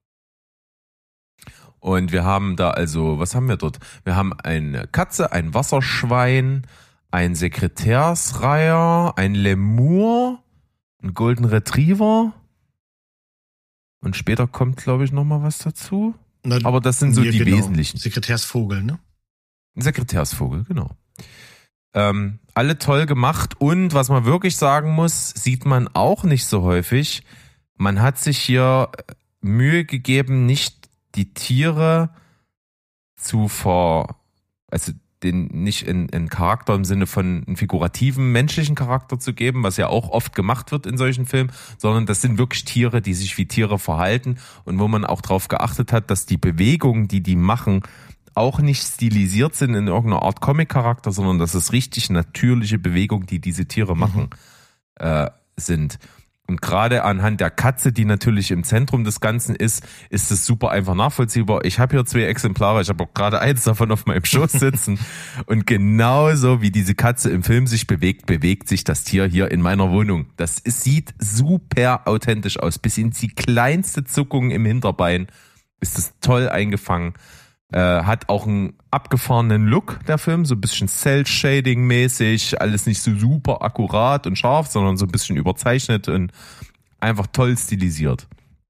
Und wir haben da also, was haben wir dort? Wir haben eine Katze, ein Wasserschwein, ein Sekretärsreiher, ein Lemur, ein Golden Retriever. Und später kommt, glaube ich, nochmal was dazu. Na, aber das sind so die genau. wesentlichen. Sekretärsvogel, ne? Ein Sekretärsvogel, genau. Ähm, alle toll gemacht. Und was man wirklich sagen muss, sieht man auch nicht so häufig. Man hat sich hier Mühe gegeben, nicht die Tiere zu ver, also den nicht in, in Charakter im Sinne von einem figurativen menschlichen Charakter zu geben, was ja auch oft gemacht wird in solchen Filmen, sondern das sind wirklich Tiere, die sich wie Tiere verhalten und wo man auch drauf geachtet hat, dass die Bewegungen, die die machen, auch nicht stilisiert sind in irgendeiner Art Comic-Charakter, sondern dass es richtig natürliche Bewegungen, die diese Tiere machen, mhm. äh, sind. Und gerade anhand der Katze, die natürlich im Zentrum des Ganzen ist, ist es super einfach nachvollziehbar. Ich habe hier zwei Exemplare, ich habe auch gerade eins davon auf meinem Schoß sitzen. Und genauso wie diese Katze im Film sich bewegt, bewegt sich das Tier hier in meiner Wohnung. Das ist, sieht super authentisch aus. Bis in die kleinste Zuckung im Hinterbein ist es toll eingefangen. Äh, hat auch einen abgefahrenen Look, der Film, so ein bisschen Cell-Shading-mäßig, alles nicht so super akkurat und scharf, sondern so ein bisschen überzeichnet und einfach toll stilisiert.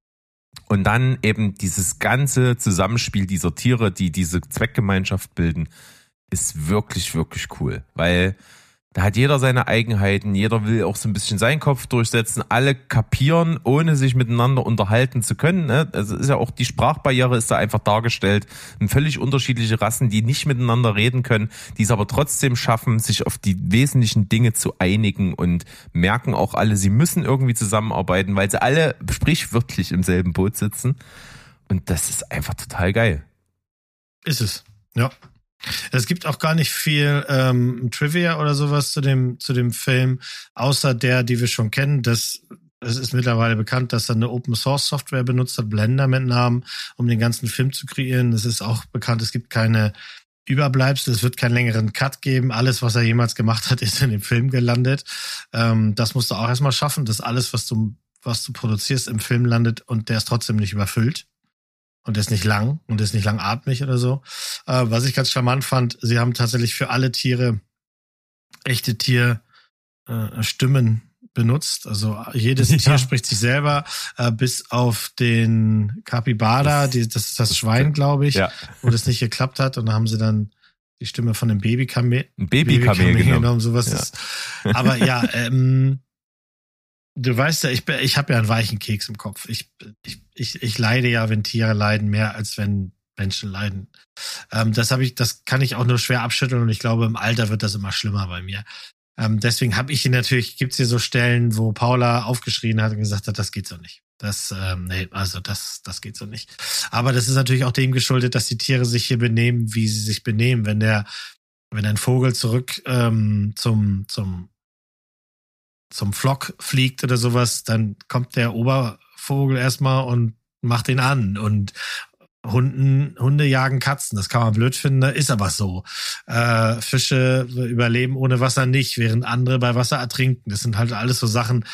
Und dann eben dieses ganze Zusammenspiel dieser Tiere, die diese Zweckgemeinschaft bilden, ist wirklich, wirklich cool, weil da hat jeder seine Eigenheiten, jeder will auch so ein bisschen seinen Kopf durchsetzen, alle kapieren, ohne sich miteinander unterhalten zu können. Ne? Also ist ja auch die Sprachbarriere ist da einfach dargestellt. Völlig unterschiedliche Rassen, die nicht miteinander reden können, die es aber trotzdem schaffen, sich auf die wesentlichen Dinge zu einigen und merken auch alle, sie müssen irgendwie zusammenarbeiten, weil sie alle sprichwörtlich im selben Boot sitzen. Und das ist einfach total geil. Ist es, ja. Es gibt auch gar nicht viel ähm, Trivia oder sowas zu dem zu dem Film, außer der, die wir schon kennen. Das, es ist mittlerweile bekannt, dass er eine Open-Source-Software benutzt hat, Blender mit Namen, um den ganzen Film zu kreieren. Es ist auch bekannt, es gibt keine Überbleibsel, es wird keinen längeren Cut geben. Alles, was er jemals gemacht hat, ist in dem Film gelandet. Ähm, das musst du auch erstmal schaffen, dass alles, was du was du produzierst, im Film landet und der ist trotzdem nicht überfüllt. Und ist nicht lang und ist nicht langatmig oder so. Äh, was ich ganz charmant fand, sie haben tatsächlich für alle Tiere echte Tierstimmen äh, benutzt. Also jedes ja. Tier spricht sich selber, äh, bis auf den Capybara, die, das ist das, das Schwein, glaube ich, ja. wo das nicht geklappt hat. Und da haben sie dann die Stimme von dem Babykamel Ein Babykamel Baby genommen. genommen. Sowas ja. ist. Aber ja, ähm, du weißt ja, ich, ich habe ja einen weichen Keks im Kopf. Ich, ich, ich, ich leide ja, wenn Tiere leiden, mehr als wenn Menschen leiden. Ähm, das habe ich, das kann ich auch nur schwer abschütteln und ich glaube, im Alter wird das immer schlimmer bei mir. Ähm, deswegen habe ich ihn natürlich, gibt's hier so Stellen, wo Paula aufgeschrien hat und gesagt hat, das geht so nicht. Das, ähm, nee, also das, das geht so nicht. Aber das ist natürlich auch dem geschuldet, dass die Tiere sich hier benehmen, wie sie sich benehmen. Wenn der, wenn ein Vogel zurück ähm, zum, zum zum Flock fliegt oder sowas, dann kommt der Obervogel erstmal und macht ihn an. Und Hunden, Hunde jagen Katzen, das kann man blöd finden, ist aber so. Äh, Fische überleben ohne Wasser nicht, während andere bei Wasser ertrinken. Das sind halt alles so Sachen,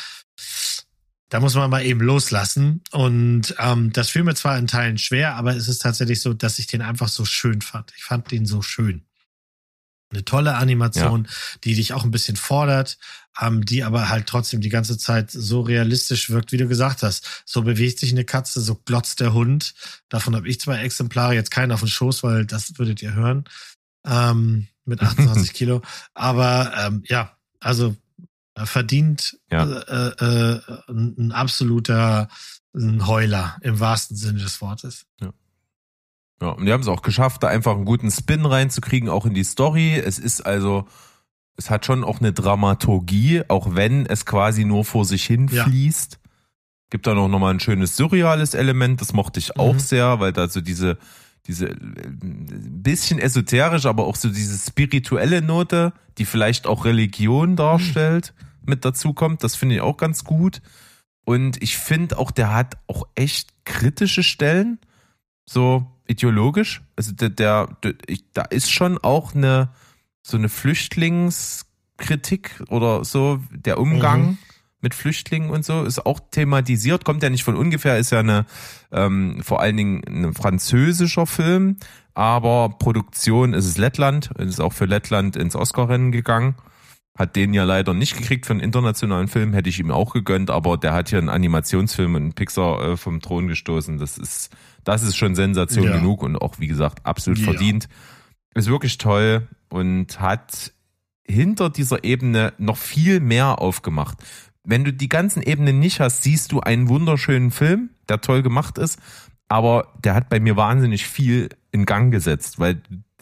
da muss man mal eben loslassen. Und ähm, das fiel mir zwar in Teilen schwer, aber es ist tatsächlich so, dass ich den einfach so schön fand. Ich fand den so schön. Eine tolle Animation, ja. die dich auch ein bisschen fordert, ähm, die aber halt trotzdem die ganze Zeit so realistisch wirkt, wie du gesagt hast. So bewegt sich eine Katze, so glotzt der Hund. Davon habe ich zwei Exemplare, jetzt keinen auf dem Schoß, weil das würdet ihr hören, ähm, mit achtundzwanzig Kilo. Aber ähm, ja, also äh, verdient ja. äh, äh, ein, ein absoluter ein Heuler im wahrsten Sinne des Wortes. Ja. Ja, und die haben es auch geschafft, da einfach einen guten Spin reinzukriegen, auch in die Story. Es ist also, es hat schon auch eine Dramaturgie, auch wenn es quasi nur vor sich hin fließt. Ja. Gibt da noch nochmal ein schönes surreales Element, das mochte ich auch mhm. sehr, weil da so diese, diese bisschen esoterisch, aber auch so diese spirituelle Note, die vielleicht auch Religion darstellt, mhm. mit dazu kommt. Das finde ich auch ganz gut. Und ich finde auch, der hat auch echt kritische Stellen, so ideologisch. Also der, der, der ich, da ist schon auch eine so eine Flüchtlingskritik oder so, der Umgang mhm. mit Flüchtlingen und so ist auch thematisiert, kommt ja nicht von ungefähr, ist ja eine ähm, vor allen Dingen ein französischer Film, aber Produktion ist es Lettland, ist auch für Lettland ins Oscar-Rennen gegangen. Hat den ja leider nicht gekriegt für einen internationalen Film, hätte ich ihm auch gegönnt, aber der hat hier einen Animationsfilm und einen Pixar äh, vom Thron gestoßen. Das ist, das ist schon Sensation ja. genug und auch, wie gesagt, absolut ja. verdient. Ist wirklich toll und hat hinter dieser Ebene noch viel mehr aufgemacht. Wenn du die ganzen Ebenen nicht hast, siehst du einen wunderschönen Film, der toll gemacht ist, aber der hat bei mir wahnsinnig viel in Gang gesetzt, weil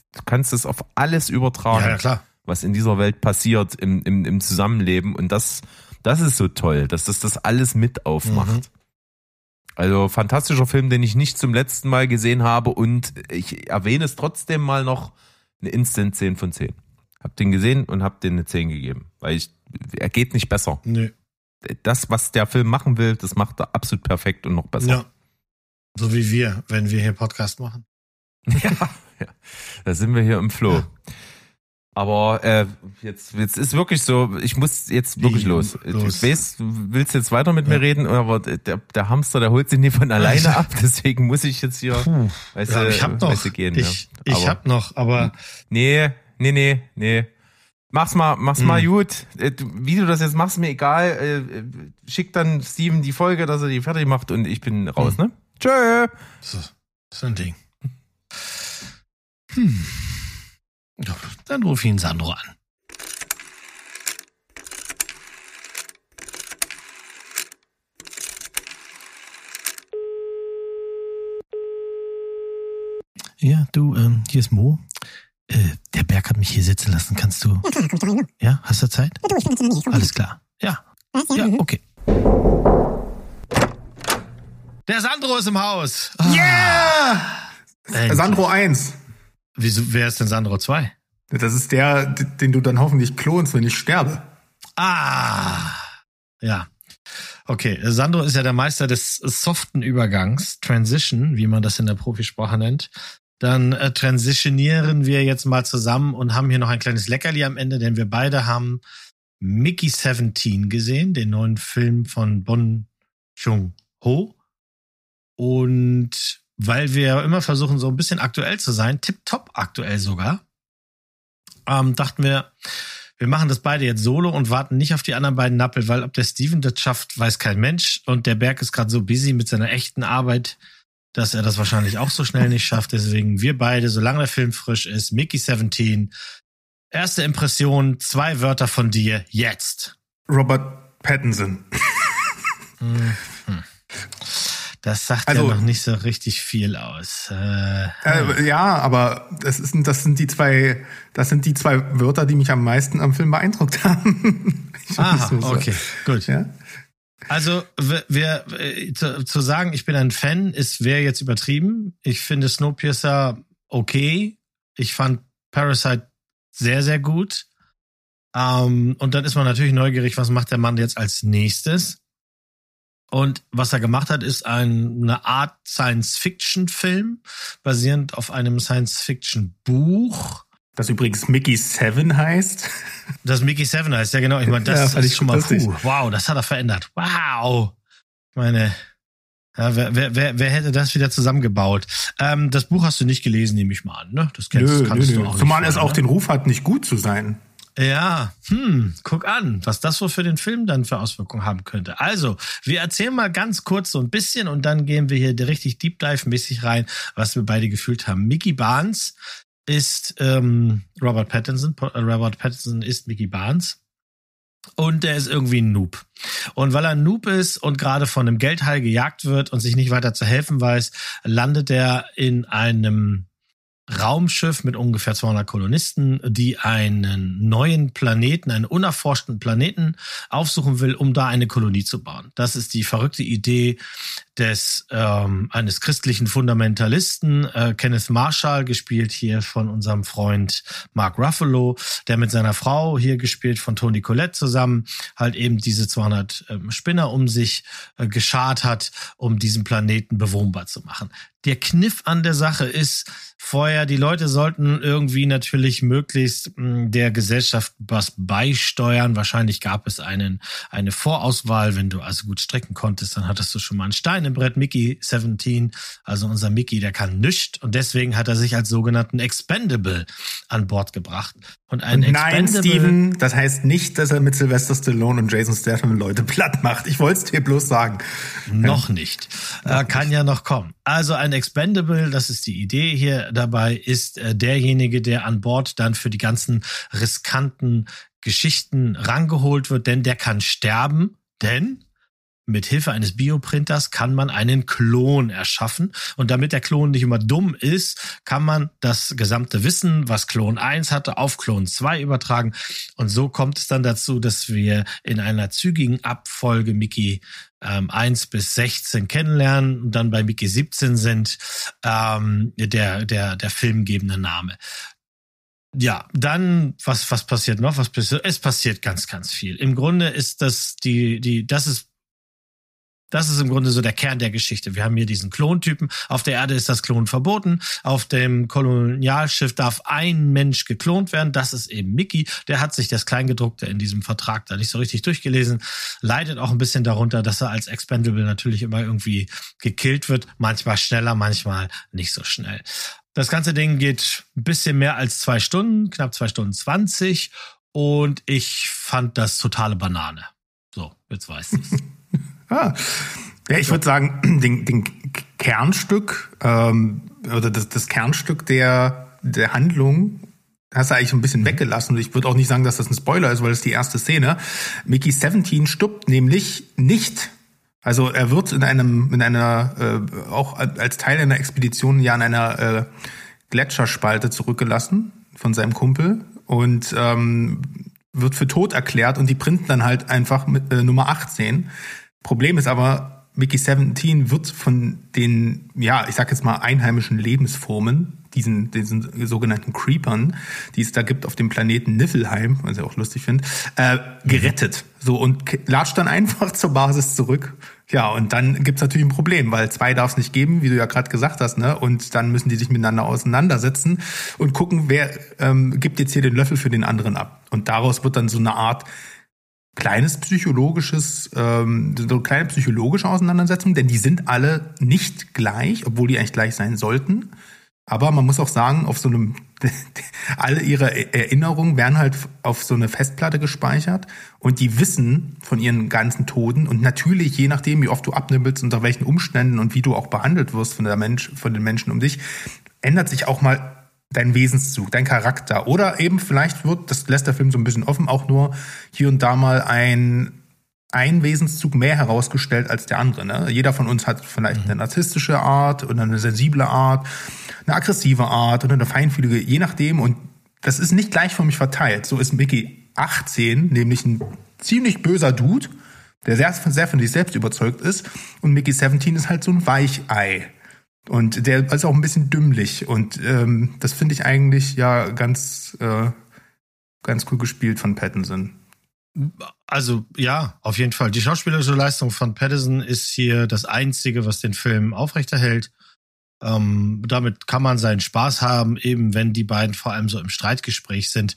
du kannst es auf alles übertragen, Ja, ja, klar. was in dieser Welt passiert im, im, im Zusammenleben. Und das, das ist so toll, dass das das alles mit aufmacht. Mhm. Also fantastischer Film, den ich nicht zum letzten Mal gesehen habe, und ich erwähne es trotzdem mal noch, eine Instant zehn von zehn. Hab den gesehen und hab den eine zehn gegeben, weil ich, er geht nicht besser. Nö. Das, was der Film machen will, das macht er absolut perfekt und noch besser. Ja. So wie wir, wenn wir hier Podcast machen. Ja, ja. Da sind wir hier im Flow. Ja. Aber äh, jetzt, jetzt ist wirklich so, ich muss jetzt wirklich Wie? los. Los. Ich weiß, du willst jetzt weiter mit Ja. mir reden, aber der, der Hamster, der holt sich nie von alleine ab, deswegen muss ich jetzt hier, Puh. weißt Ja, du, ich hab noch. weißt du, gehen. Ich, ja. ich hab noch, aber Nee, nee, nee, nee. Mach's mal, mach's mal Hm. gut. Äh, du- Wie du das jetzt machst, mir egal. Äh, äh, Schick dann Steven die Folge, dass er die fertig macht, und ich bin raus, ne? Tschö. so, so ein Ding. Hm. Ja, dann ruf ich ihn Sandro an. Ja, du, ähm, hier ist Mo. Äh, der Berg hat mich hier sitzen lassen. Kannst du? Ja, klar, komm ich doch rein. Ne? Ja, hast du Zeit? Ja, du, ich bin jetzt in der Nähe. Komm. Alles klar. Ja, Was? Ja, ja, mhm. okay. Der Sandro ist im Haus. Yeah! Endlich. Sandro eins. Wieso, wer ist denn Sandro zwei? Das ist der, den du dann hoffentlich klonst, wenn ich sterbe. Ah, ja. Okay, Sandro ist ja der Meister des soften Übergangs, Transition, wie man das in der Profisprache nennt. Dann äh, transitionieren wir jetzt mal zusammen und haben hier noch ein kleines Leckerli am Ende, denn wir beide haben Mickey siebzehn gesehen, den neuen Film von Bong Joon-ho. Und weil wir immer versuchen, so ein bisschen aktuell zu sein, tipptopp aktuell sogar, ähm, dachten wir, wir machen das beide jetzt solo und warten nicht auf die anderen beiden Nappel, weil ob der Steven das schafft, weiß kein Mensch. Und der Berg ist gerade so busy mit seiner echten Arbeit, dass er das wahrscheinlich auch so schnell nicht schafft. Deswegen wir beide, solange der Film frisch ist, Mickey siebzehn. Erste Impression, zwei Wörter von dir, jetzt. Robert Pattinson. Mhm. Das sagt Also- ja noch nicht so richtig viel aus. Äh, Äh, ja, aber das, ist, das sind die zwei, das sind die zwei Wörter, die mich am meisten am Film beeindruckt haben. Ich weiß aha, nicht, so- okay, gut. Ja? Also wir, wir äh, zu, zu sagen, ich bin ein Fan, ist wäre jetzt übertrieben. Ich finde Snowpiercer okay. Ich fand Parasite sehr, sehr gut. Ähm, und dann ist man natürlich neugierig, was macht der Mann jetzt als nächstes? Und was er gemacht hat, ist ein, eine Art Science-Fiction-Film, basierend auf einem Science-Fiction-Buch. Das übrigens Mickey Seven heißt. Das Mickey Seven heißt, ja genau. Ich meine, das Ja, fand ist ich schon mal lustig. puh, wow, das hat er verändert. Wow. Ich meine, ja, wer, wer, wer, wer hätte das wieder zusammengebaut? Ähm, das Buch hast du nicht gelesen, nehme ich mal an, ne? Das kennst, Nö, nö, kannst nö. du auch Zumal nicht es vorher, auch ne? den Ruf hat, nicht gut zu sein. Ja, hm, guck an, was das wohl für den Film dann für Auswirkungen haben könnte. Also, wir erzählen mal ganz kurz so ein bisschen und dann gehen wir hier richtig Deep Dive-mäßig rein, was wir beide gefühlt haben. Mickey Barnes ist ähm, Robert Pattinson. Äh, Robert Pattinson ist Mickey Barnes. Und der ist irgendwie ein Noob. Und weil er ein Noob ist und gerade von einem Geldhai gejagt wird und sich nicht weiter zu helfen weiß, landet er in einem Raumschiff mit ungefähr zweihundert Kolonisten, die einen neuen Planeten, einen unerforschten Planeten aufsuchen will, um da eine Kolonie zu bauen. Das ist die verrückte Idee des ähm, eines christlichen Fundamentalisten, äh, Kenneth Marshall, gespielt hier von unserem Freund Mark Ruffalo, der mit seiner Frau, hier gespielt von Toni Collette zusammen, halt eben diese zweihundert ähm, Spinner um sich äh, geschart hat, um diesen Planeten bewohnbar zu machen. Der Kniff an der Sache ist, vorher, die Leute sollten irgendwie natürlich möglichst mh, der Gesellschaft was beisteuern. Wahrscheinlich gab es einen eine Vorauswahl. Wenn du also gut strecken konntest, dann hattest du schon mal einen Stein im Brett. Mickey siebzehn, also unser Mickey, der kann nichts. Und deswegen hat er sich als sogenannten Expendable an Bord gebracht. Und ein Und nein, Expendable, Steven, das heißt nicht, dass er mit Sylvester Stallone und Jason Statham Leute platt macht. Ich wollte es dir bloß sagen. Noch nicht. Äh, kann ja noch kommen. Also ein Expendable, das ist die Idee hier dabei, ist äh, derjenige, der an Bord dann für die ganzen riskanten Geschichten rangeholt wird, denn der kann sterben, denn mit Hilfe eines Bioprinters kann man einen Klon erschaffen. Und damit der Klon nicht immer dumm ist, kann man das gesamte Wissen, was Klon eins hatte, auf Klon zwei übertragen. Und so kommt es dann dazu, dass wir in einer zügigen Abfolge Mickey ähm, eins bis sechzehn kennenlernen und dann bei Mickey siebzehn sind ähm, der, der, der filmgebende Name. Ja, dann, was, was passiert noch? Was passiert? Es passiert ganz, ganz viel. Im Grunde ist das die, die, das ist, das ist im Grunde so der Kern der Geschichte. Wir haben hier diesen Klontypen. Auf der Erde ist das Klon verboten. Auf dem Kolonialschiff darf ein Mensch geklont werden. Das ist eben Mickey. Der hat sich das Kleingedruckte in diesem Vertrag da nicht so richtig durchgelesen. Leidet auch ein bisschen darunter, dass er als Expendable natürlich immer irgendwie gekillt wird. Manchmal schneller, manchmal nicht so schnell. Das ganze Ding geht ein bisschen mehr als zwei Stunden, knapp zwei Stunden zwanzig. Und ich fand das totale Banane. So, jetzt weiß ich's. ah. Ja, ich würde sagen, den, den Kernstück ähm, oder das, das Kernstück der, der Handlung hast du eigentlich ein bisschen weggelassen. Und ich würde auch nicht sagen, dass das ein Spoiler ist, weil das ist die erste Szene. Mickey siebzehn stirbt nämlich nicht. Also er wird in einem, in einer, äh, auch als Teil einer Expedition ja in einer äh, Gletscherspalte zurückgelassen von seinem Kumpel und ähm, wird für tot erklärt und die printen dann halt einfach mit äh, Nummer achtzehn. Problem ist aber, Mickey siebzehn wird von den, ja, ich sag jetzt mal einheimischen Lebensformen, diesen, diesen sogenannten Creepern, die es da gibt auf dem Planeten Niflheim, was ich auch lustig finde, äh, gerettet. So, und latscht dann einfach zur Basis zurück. Ja, und dann gibt's natürlich ein Problem, weil zwei darf es nicht geben, wie du ja gerade gesagt hast, ne? Und dann müssen die sich miteinander auseinandersetzen und gucken, wer ähm, gibt jetzt hier den Löffel für den anderen ab. Und daraus wird dann so eine Art kleines psychologisches, ähm, so eine kleine psychologische Auseinandersetzung, denn die sind alle nicht gleich, obwohl die eigentlich gleich sein sollten. Aber man muss auch sagen, auf so einem, alle ihre Erinnerungen werden halt auf so eine Festplatte gespeichert und die wissen von ihren ganzen Toten und natürlich, je nachdem, wie oft du abnippelst, unter welchen Umständen und wie du auch behandelt wirst von der Mensch, von den Menschen um dich, ändert sich auch mal dein Wesenszug, dein Charakter. Oder eben vielleicht wird, das lässt der Film so ein bisschen offen, auch nur hier und da mal ein ein Wesenszug mehr herausgestellt als der andere. Ne? Jeder von uns hat vielleicht eine narzisstische Art oder eine sensible Art, eine aggressive Art oder eine feinfühlige, je nachdem. Und das ist nicht gleichförmig verteilt. So ist Mickey achtzehn nämlich ein ziemlich böser Dude, der sehr, sehr von sich selbst überzeugt ist. Und Mickey siebzehn ist halt so ein Weichei. Und der ist auch ein bisschen dümmlich. Und ähm, das finde ich eigentlich ja ganz, äh, ganz cool gespielt von Pattinson. Also ja, auf jeden Fall. Die schauspielerische Leistung von Pattinson ist hier das Einzige, was den Film aufrechterhält. Ähm, damit kann man seinen Spaß haben, eben wenn die beiden vor allem so im Streitgespräch sind.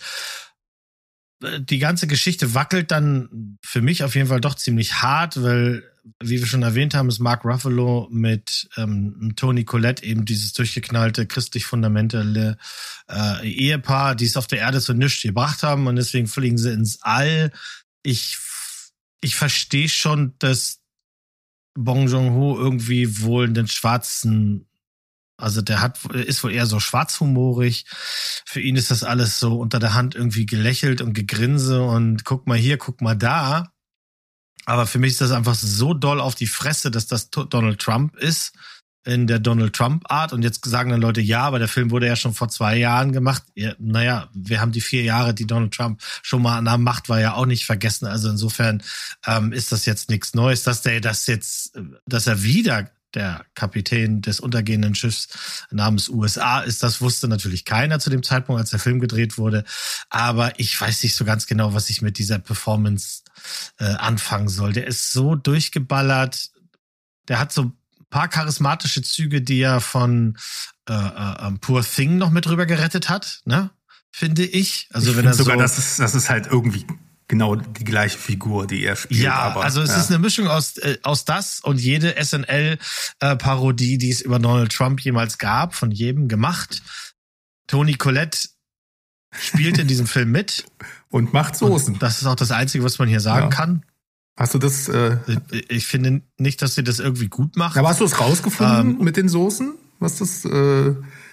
Die ganze Geschichte wackelt dann für mich auf jeden Fall doch ziemlich hart, weil, wie wir schon erwähnt haben, ist Mark Ruffalo mit ähm, Toni Collette eben dieses durchgeknallte, christlich-fundamentale äh, Ehepaar, die es auf der Erde zu nichts gebracht haben und deswegen fliegen sie ins All. Ich, ich verstehe schon, dass Bong Joon-ho irgendwie wohl einen schwarzen, also der hat, ist wohl eher so schwarzhumorig. Für ihn ist das alles so unter der Hand irgendwie gelächelt und gegrinse und guck mal hier, guck mal da. Aber für mich ist das einfach so doll auf die Fresse, dass das Donald Trump ist in der Donald Trump-Art. Und jetzt sagen dann Leute, ja, aber der Film wurde ja schon vor zwei Jahren gemacht. Ja, naja, wir haben die vier Jahre, die Donald Trump schon mal an der Macht war, ja auch nicht vergessen. Also insofern ähm, ist das jetzt nichts Neues, dass der das jetzt, dass er wieder der Kapitän des untergehenden Schiffs namens U S A ist. Das wusste natürlich keiner zu dem Zeitpunkt, als der Film gedreht wurde. Aber ich weiß nicht so ganz genau, was ich mit dieser Performance äh, anfangen soll. Der ist so durchgeballert. Der hat so ein paar charismatische Züge, die er von äh, äh, Poor Thing noch mit rüber gerettet hat, ne? Finde ich. Also ich wenn er sogar, so, das ist, das ist halt irgendwie genau die gleiche Figur, die er spielt. Ja, aber, also es ja. ist eine Mischung aus äh, aus das und jede S N L-Parodie, die es über Donald Trump jemals gab, von jedem gemacht. Toni Collette spielt in diesem Film mit. Und macht Soßen. Und das ist auch das Einzige, was man hier sagen Ja. kann. Hast du das? Äh, Ich finde nicht, dass sie das irgendwie gut macht. aber hast du es rausgefunden Ähm, mit den Soßen? Was das? Äh,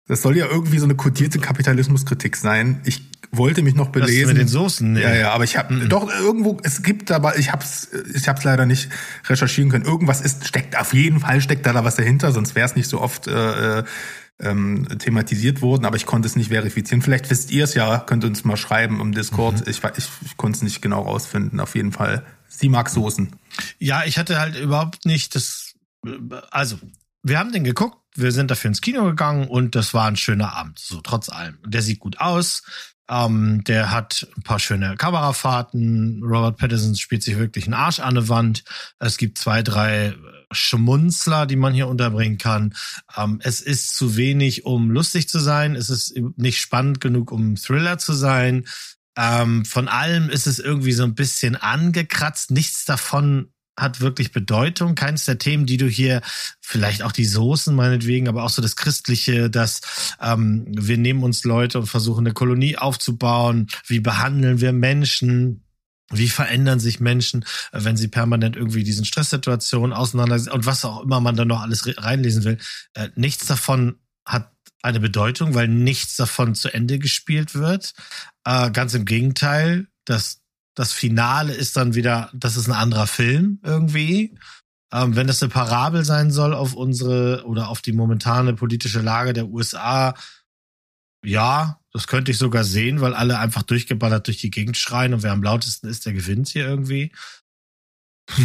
Das soll ja irgendwie so eine kodierte Kapitalismuskritik sein. Ich wollte mich noch belesen. Das mit den Soßen, nee. Ja, ja, aber ich habe mhm. doch irgendwo, es gibt aber, ich hab's, ich hab's leider nicht recherchieren können. Irgendwas ist, steckt, auf jeden Fall steckt da, da was dahinter, sonst wäre es nicht so oft äh, ähm, thematisiert worden, aber ich konnte es nicht verifizieren. Vielleicht wisst ihr es ja, könnt uns mal schreiben im Discord. Mhm. Ich, ich, ich konnte es nicht genau rausfinden, auf jeden Fall. Sie mag Soßen. Ja, ich hatte halt überhaupt nicht das, also, wir haben den geguckt, wir sind dafür ins Kino gegangen und das war ein schöner Abend, so trotz allem. Der sieht gut aus, ähm, der hat ein paar schöne Kamerafahrten, Robert Pattinson spielt sich wirklich einen Arsch an die Wand, es gibt zwei, drei Schmunzler, die man hier unterbringen kann. Ähm, es ist zu wenig, um lustig zu sein, es ist nicht spannend genug, um Thriller zu sein. Ähm, von allem ist es irgendwie so ein bisschen angekratzt, nichts davon hat wirklich Bedeutung. Keines der Themen, die du hier, vielleicht auch die Soßen meinetwegen, aber auch so das Christliche, dass ähm, wir nehmen uns Leute und versuchen eine Kolonie aufzubauen. Wie behandeln wir Menschen? Wie verändern sich Menschen, wenn sie permanent irgendwie diesen Stresssituationen auseinandersetzen und was auch immer man da noch alles reinlesen will. Äh, nichts davon hat eine Bedeutung, weil nichts davon zu Ende gespielt wird. Äh, ganz im Gegenteil, das Das Finale ist dann wieder, das ist ein anderer Film irgendwie. Ähm, wenn das eine Parabel sein soll auf unsere oder auf die momentane politische Lage der U S A, ja, das könnte ich sogar sehen, weil alle einfach durchgeballert durch die Gegend schreien und wer am lautesten ist, der gewinnt hier irgendwie. Hm.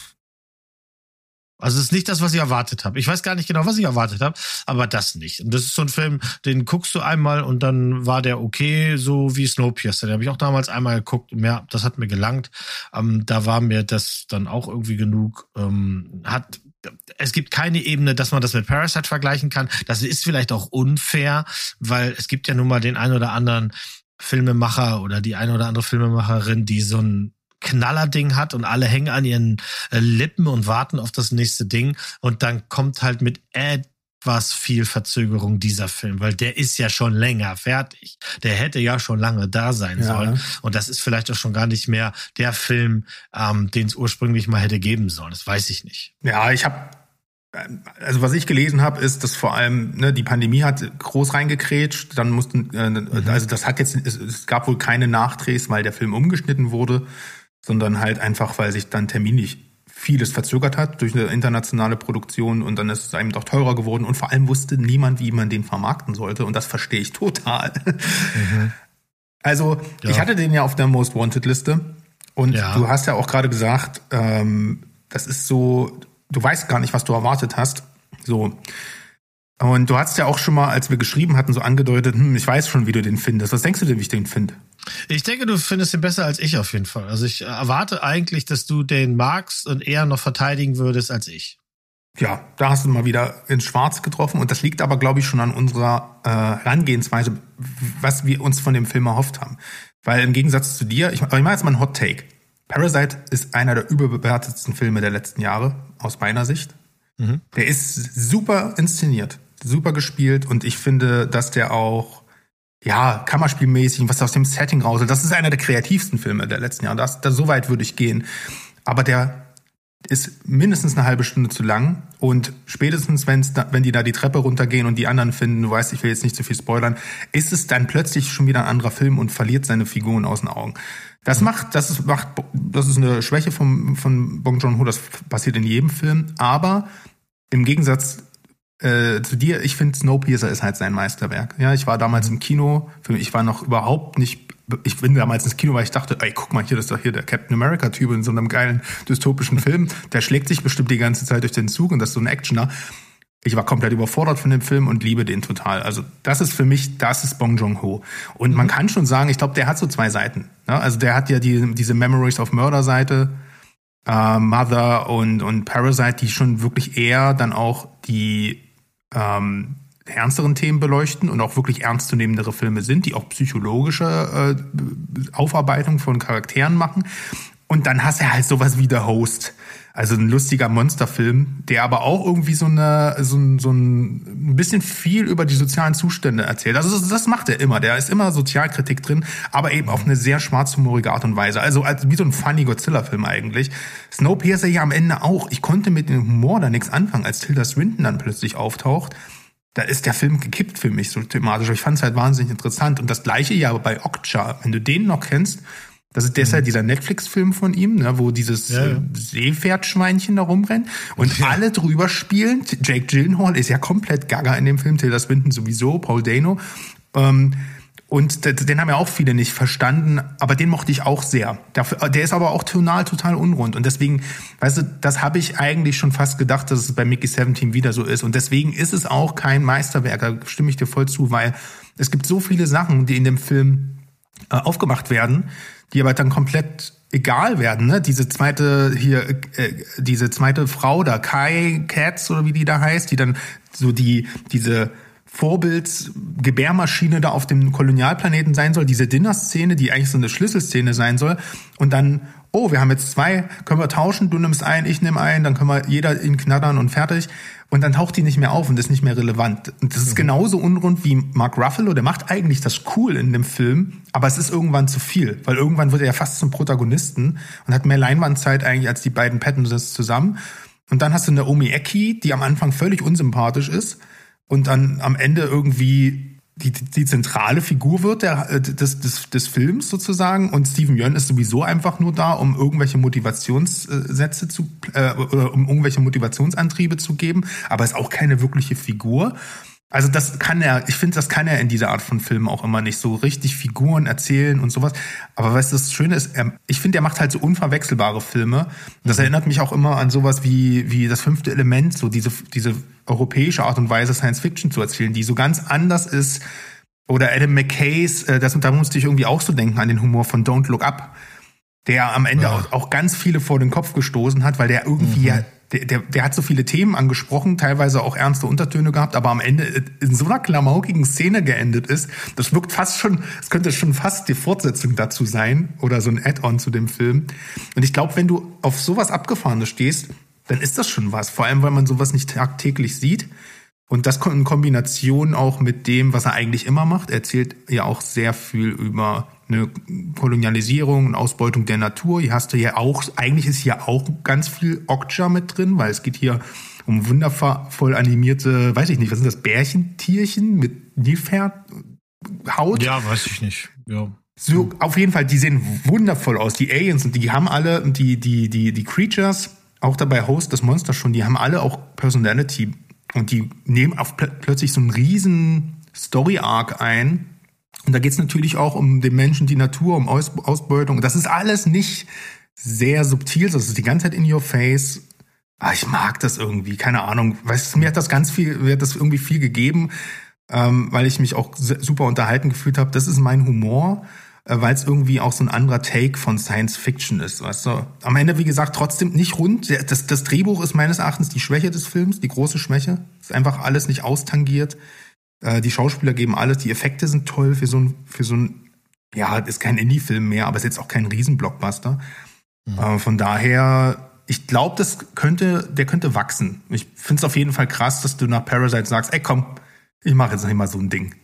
Also es ist nicht das, was ich erwartet habe. Ich weiß gar nicht genau, was ich erwartet habe, aber das nicht. Und das ist so ein Film, den guckst du einmal und dann war der okay, so wie Snowpiercer. Den habe ich auch damals einmal geguckt und mehr, das hat mir gelangt. Ähm, da war mir das dann auch irgendwie genug. Ähm, hat Es gibt keine Ebene, dass man das mit Parasite vergleichen kann. Das ist vielleicht auch unfair, weil es gibt ja nun mal den einen oder anderen Filmemacher oder die eine oder andere Filmemacherin, die so ein Knallerding hat und alle hängen an ihren Lippen und warten auf das nächste Ding und dann kommt halt mit etwas viel Verzögerung dieser Film, weil der ist ja schon länger fertig. Der hätte ja schon lange da sein ja. sollen und das ist vielleicht auch schon gar nicht mehr der Film, ähm, den es ursprünglich mal hätte geben sollen. Das weiß ich nicht. Ja, ich habe Also was ich gelesen habe, ist, dass vor allem ne, die Pandemie hat groß reingekrätscht. Dann mussten, äh, mhm. also das hat jetzt, es, es gab wohl keine Nachdrehs, weil der Film umgeschnitten wurde, sondern halt einfach, weil sich dann terminlich vieles verzögert hat durch eine internationale Produktion und dann ist es einem doch teurer geworden und vor allem wusste niemand, wie man den vermarkten sollte und das verstehe ich total. Mhm. Also ja. ich hatte den ja auf der Most Wanted Liste und ja. du hast ja auch gerade gesagt, ähm, das ist so, du weißt gar nicht, was du erwartet hast. So. Und du hast ja auch schon mal, als wir geschrieben hatten, so angedeutet, hm, ich weiß schon, wie du den findest. Was denkst du denn, wie ich den finde? Ich denke, du findest ihn besser als ich auf jeden Fall. Also ich erwarte eigentlich, dass du den magst und eher noch verteidigen würdest als ich. Ja, da hast du mal wieder ins Schwarz getroffen. Und das liegt aber, glaube ich, schon an unserer äh, Herangehensweise, was wir uns von dem Film erhofft haben. Weil im Gegensatz zu dir, ich, ich mache jetzt mal einen Hot Take. Parasite ist einer der überbewertetsten Filme der letzten Jahre, aus meiner Sicht. Mhm. Der ist super inszeniert, super gespielt und ich finde, dass der auch, ja, kammerspielmäßig, was aus dem Setting raus ist, das ist einer der kreativsten Filme der letzten Jahre. Das, das, so weit würde ich gehen. Aber der ist mindestens eine halbe Stunde zu lang und spätestens, wenn's da, wenn die da die Treppe runtergehen und die anderen finden, du weißt, ich will jetzt nicht zu viel spoilern, ist es dann plötzlich schon wieder ein anderer Film und verliert seine Figuren aus den Augen. Das macht, das ist, macht, das ist eine Schwäche vom, von Bong Joon-ho, das passiert in jedem Film, aber im Gegensatz äh, zu dir, ich finde Snowpiercer ist halt sein Meisterwerk. Ja, ich war damals im Kino, für mich, ich war noch überhaupt nicht, ich bin damals ins Kino, weil ich dachte, ey, guck mal, hier, das ist doch hier der Captain America-Typ in so einem geilen dystopischen Film, der schlägt sich bestimmt die ganze Zeit durch den Zug und das ist so ein Actioner. Ich war komplett überfordert von dem Film und liebe den total. Also das ist für mich, das ist Bong Joon-ho. Und mhm. man kann schon sagen, ich glaube, der hat so zwei Seiten. Ne? Also der hat ja die, diese Memories of Murder-Seite, äh, Mother und, und Parasite, die schon wirklich eher dann auch die ähm, ernsteren Themen beleuchten und auch wirklich ernstzunehmendere Filme sind, die auch psychologische äh, Aufarbeitung von Charakteren machen. Und dann hast du halt sowas wie The Host. Also ein lustiger Monsterfilm, der aber auch irgendwie so eine so ein, so ein bisschen viel über die sozialen Zustände erzählt. Also das, das macht er immer. Der ist immer Sozialkritik drin, aber eben auf eine sehr schwarzhumorige Art und Weise. Also als, wie so ein funny Godzilla-Film eigentlich. Snowpiercer ja am Ende auch. Ich konnte mit dem Humor da nichts anfangen, als Tilda Swinton dann plötzlich auftaucht. da ist der Film gekippt für mich so thematisch. Ich fand es halt wahnsinnig interessant. Und das gleiche ja bei Okja, wenn du den noch kennst, das ist deshalb mhm. dieser Netflix-Film von ihm, ne, wo dieses ja, ja. äh, Seepferdschweinchen da rumrennt und ja. alle drüber spielen. Jake Gyllenhaal ist ja komplett gaga in dem Film, Tilda Swinton sowieso, Paul Dano. Ähm, und den haben ja auch viele nicht verstanden, aber den mochte ich auch sehr. Dafür, der ist aber auch tonal total unrund. Und deswegen, weißt du, das habe ich eigentlich schon fast gedacht, dass es bei Mickey siebzehn wieder so ist. Und deswegen ist es auch kein Meisterwerk, da stimme ich dir voll zu, weil es gibt so viele Sachen, die in dem Film äh, aufgemacht werden, die aber dann komplett egal werden, ne? Diese zweite hier, äh, diese zweite Frau da, Kai Katz oder wie die da heißt, die dann so die diese Vorbilds-Gebärmaschine da auf dem Kolonialplaneten sein soll, diese Dinner-Szene, die eigentlich so eine Schlüsselszene sein soll, und dann, oh, wir haben jetzt zwei, können wir tauschen, du nimmst einen, ich nehme einen, dann können wir jeder ihn knattern und fertig. Und dann taucht die nicht mehr auf und ist nicht mehr relevant. Und das ist mhm. genauso unrund wie Mark Ruffalo, der macht eigentlich das cool in dem Film, aber es ist irgendwann zu viel, weil irgendwann wird er ja fast zum Protagonisten und hat mehr Leinwandzeit eigentlich als die beiden Pattinsons zusammen. Und dann hast du Naomi Ecki, die am Anfang völlig unsympathisch ist und dann am Ende irgendwie die, die zentrale Figur wird der, des, des, des Films sozusagen, und Steven Yeun ist sowieso einfach nur da, um irgendwelche Motivationssätze zu, äh, oder um irgendwelche Motivationsantriebe zu geben, aber ist auch keine wirkliche Figur. Also das kann er, ich finde, das kann er in dieser Art von Filmen auch immer nicht so richtig Figuren erzählen und sowas. Aber weißt du, das Schöne ist, er, ich finde, er macht halt so unverwechselbare Filme. Das erinnert mich auch immer an sowas wie wie das fünfte Element, so diese diese europäische Art und Weise, Science Fiction zu erzählen, die so ganz anders ist. Oder Adam McKays, das, da musste ich irgendwie auch so denken an den Humor von Don't Look Up, der am Ende ja. auch, auch ganz viele vor den Kopf gestoßen hat, weil der irgendwie mhm. Der, der, der hat so viele Themen angesprochen, teilweise auch ernste Untertöne gehabt, aber am Ende in so einer klamaukigen Szene geendet ist. Das wirkt fast schon, es könnte schon fast die Fortsetzung dazu sein oder so ein Add-on zu dem Film. Und ich glaube, wenn du auf sowas Abgefahrenes stehst, dann ist das schon was. Vor allem, weil man sowas nicht tagtäglich sieht. Und das in Kombination auch mit dem, was er eigentlich immer macht. Er erzählt ja auch sehr viel über eine Kolonialisierung und Ausbeutung der Natur. Hier hast du ja auch, eigentlich ist hier auch ganz viel Okja mit drin, weil es geht hier um wundervoll animierte, weiß ich nicht, was sind das, Bärchentierchen mit Nilpferdhaut? Ja, weiß ich nicht. Ja. So, auf jeden Fall, die sehen wundervoll aus. Die Aliens, und die haben alle, die, die, die, die Creatures, auch dabei Host, das Monster schon, die haben alle auch Personality. Und die nehmen auf pl- plötzlich so einen riesen Story-Arc ein. Und da geht's natürlich auch um den Menschen, die Natur, um Aus- Ausbeutung. Das ist alles nicht sehr subtil, das ist die ganze Zeit in your face. Ah, ich mag das irgendwie, keine Ahnung. Weißt du, mir hat das ganz viel, mir hat das irgendwie viel gegeben, ähm, weil ich mich auch super unterhalten gefühlt habe. Das ist mein Humor, äh, weil es irgendwie auch so ein anderer Take von Science Fiction ist, weißt du. Am Ende, wie gesagt, trotzdem nicht rund. Das, das Drehbuch ist meines Erachtens die Schwäche des Films, die große Schwäche. Ist einfach alles nicht austangiert. Äh, die Schauspieler geben alles, die Effekte sind toll für so ein, für so ein, ja, ist kein Indie-Film mehr, aber ist jetzt auch kein Riesen-Blockbuster. Mhm. Äh, von daher, ich glaube, das könnte, der könnte wachsen. Ich finde es auf jeden Fall krass, dass du nach Parasite sagst, ey komm, ich mache jetzt noch mal so ein Ding.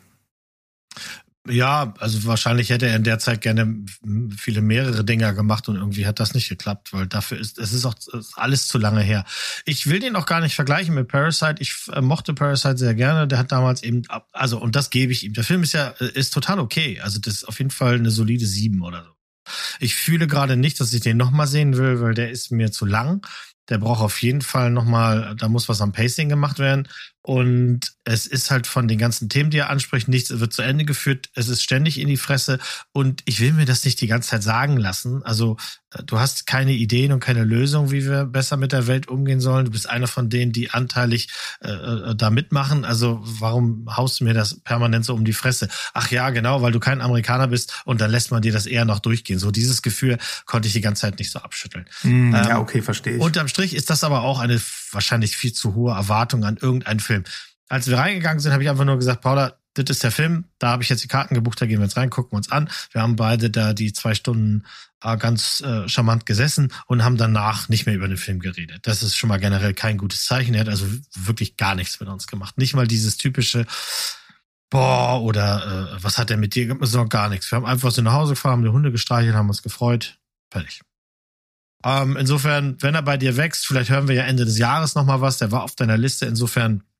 Ja, also wahrscheinlich hätte er in der Zeit gerne viele mehrere Dinger gemacht und irgendwie hat das nicht geklappt, weil dafür ist, es ist auch ist alles zu lange her. Ich will den auch gar nicht vergleichen mit Parasite. Ich äh, mochte Parasite sehr gerne. Der hat damals eben, also, und das gebe ich ihm. Der Film ist ja, ist total okay. Also das ist auf jeden Fall eine solide sieben oder so. Ich fühle gerade nicht, dass ich den nochmal sehen will, weil der ist mir zu lang. Der braucht auf jeden Fall nochmal, da muss was am Pacing gemacht werden. Und es ist halt von den ganzen Themen, die er anspricht, nichts wird zu Ende geführt. Es ist ständig in die Fresse. Und ich will mir das nicht die ganze Zeit sagen lassen. Also du hast keine Ideen und keine Lösung, wie wir besser mit der Welt umgehen sollen. Du bist einer von denen, die anteilig äh, da mitmachen. Also warum haust du mir das permanent so um die Fresse? Ach ja, genau, weil du kein Amerikaner bist und dann lässt man dir das eher noch durchgehen. So dieses Gefühl konnte ich die ganze Zeit nicht so abschütteln. Mm, ähm, ja, okay, verstehe ich. Unterm Strich ist das aber auch eine wahrscheinlich viel zu hohe Erwartung an irgendeinen Film. Als wir reingegangen sind, habe ich einfach nur gesagt, Paula, das ist der Film, da habe ich jetzt die Karten gebucht, da gehen wir jetzt rein, gucken uns an. Wir haben beide da die zwei Stunden äh, ganz äh, charmant gesessen und haben danach nicht mehr über den Film geredet. Das ist schon mal generell kein gutes Zeichen. Er hat also wirklich gar nichts mit uns gemacht. Nicht mal dieses typische boah, oder äh, was hat er mit dir gemacht? So gar nichts. Wir haben einfach so nach Hause gefahren, haben die Hunde gestreichelt, haben uns gefreut. Fertig. Ähm, insofern, wenn er bei dir wächst, vielleicht hören wir ja Ende des Jahres nochmal was, der war auf deiner Liste, insofern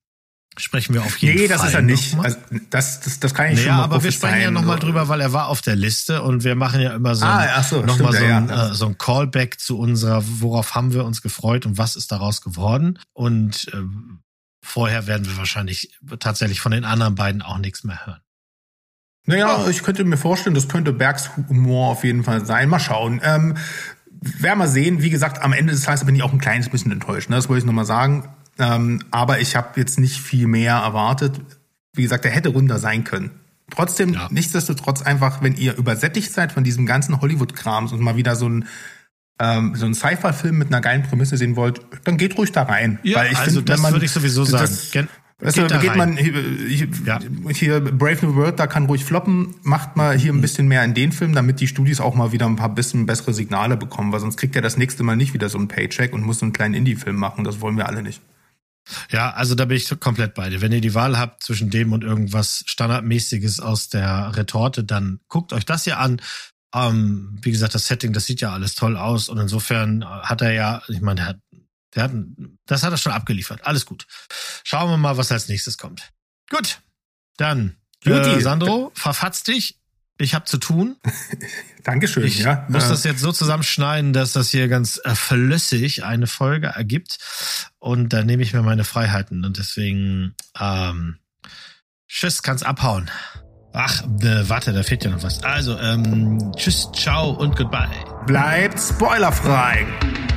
Sprechen wir auf jeden nee, Fall. Nee, das ist er nicht. Also, das, das, das kann ich naja, schon mal aber wir sprechen ja nochmal drüber, weil er war auf der Liste und wir machen ja immer so, ah, ach so nochmal so, ja, ein, ja. äh, so ein Callback zu unserer, worauf haben wir uns gefreut und was ist daraus geworden. Und äh, vorher werden wir wahrscheinlich tatsächlich von den anderen beiden auch nichts mehr hören. Naja, oh. ich könnte mir vorstellen, das könnte Bergs Humor auf jeden Fall sein. Mal schauen. Ähm, werden wir sehen. Wie gesagt, am Ende des Tages bin ich auch ein kleines bisschen enttäuscht. Ne? Das wollte ich nochmal sagen. Ähm, aber ich habe jetzt nicht viel mehr erwartet. Wie gesagt, der hätte runder sein können. Trotzdem, ja. nichtsdestotrotz einfach, wenn ihr übersättigt seid von diesem ganzen Hollywood-Krams und mal wieder so ein ähm, so ein Sci-Fi-Film mit einer geilen Prämisse sehen wollt, dann geht ruhig da rein. Ja, Weil ich also find, das man, würde ich sowieso sagen. Das, Gen- Weißt du, da geht man hier, hier, ja. hier Brave New World, da kann ruhig floppen, macht mal hier ein bisschen mehr in den Film, damit die Studios auch mal wieder ein paar bisschen bessere Signale bekommen, weil sonst kriegt er das nächste Mal nicht wieder so einen Paycheck und muss so einen kleinen Indie-Film machen. Das wollen wir alle nicht. Ja, also da bin ich komplett bei dir. Wenn ihr die Wahl habt zwischen dem und irgendwas Standardmäßiges aus der Retorte, dann guckt euch das hier an. Ähm, wie gesagt, das Setting, das sieht ja alles toll aus und insofern hat er ja, ich meine, der hat Der hat, das hat er schon abgeliefert. Alles gut. Schauen wir mal, was als nächstes kommt. Gut, dann, äh, Sandro, verfatz dich. Ich habe zu tun. Dankeschön. Ich ja. muss äh. das jetzt so zusammenschneiden, dass das hier ganz äh, flüssig eine Folge ergibt. Und da nehme ich mir meine Freiheiten. Und deswegen, ähm, tschüss, kann's abhauen. Ach, äh, warte, da fehlt ja noch was. Also, ähm, tschüss, ciao und goodbye. Bleibt spoilerfrei.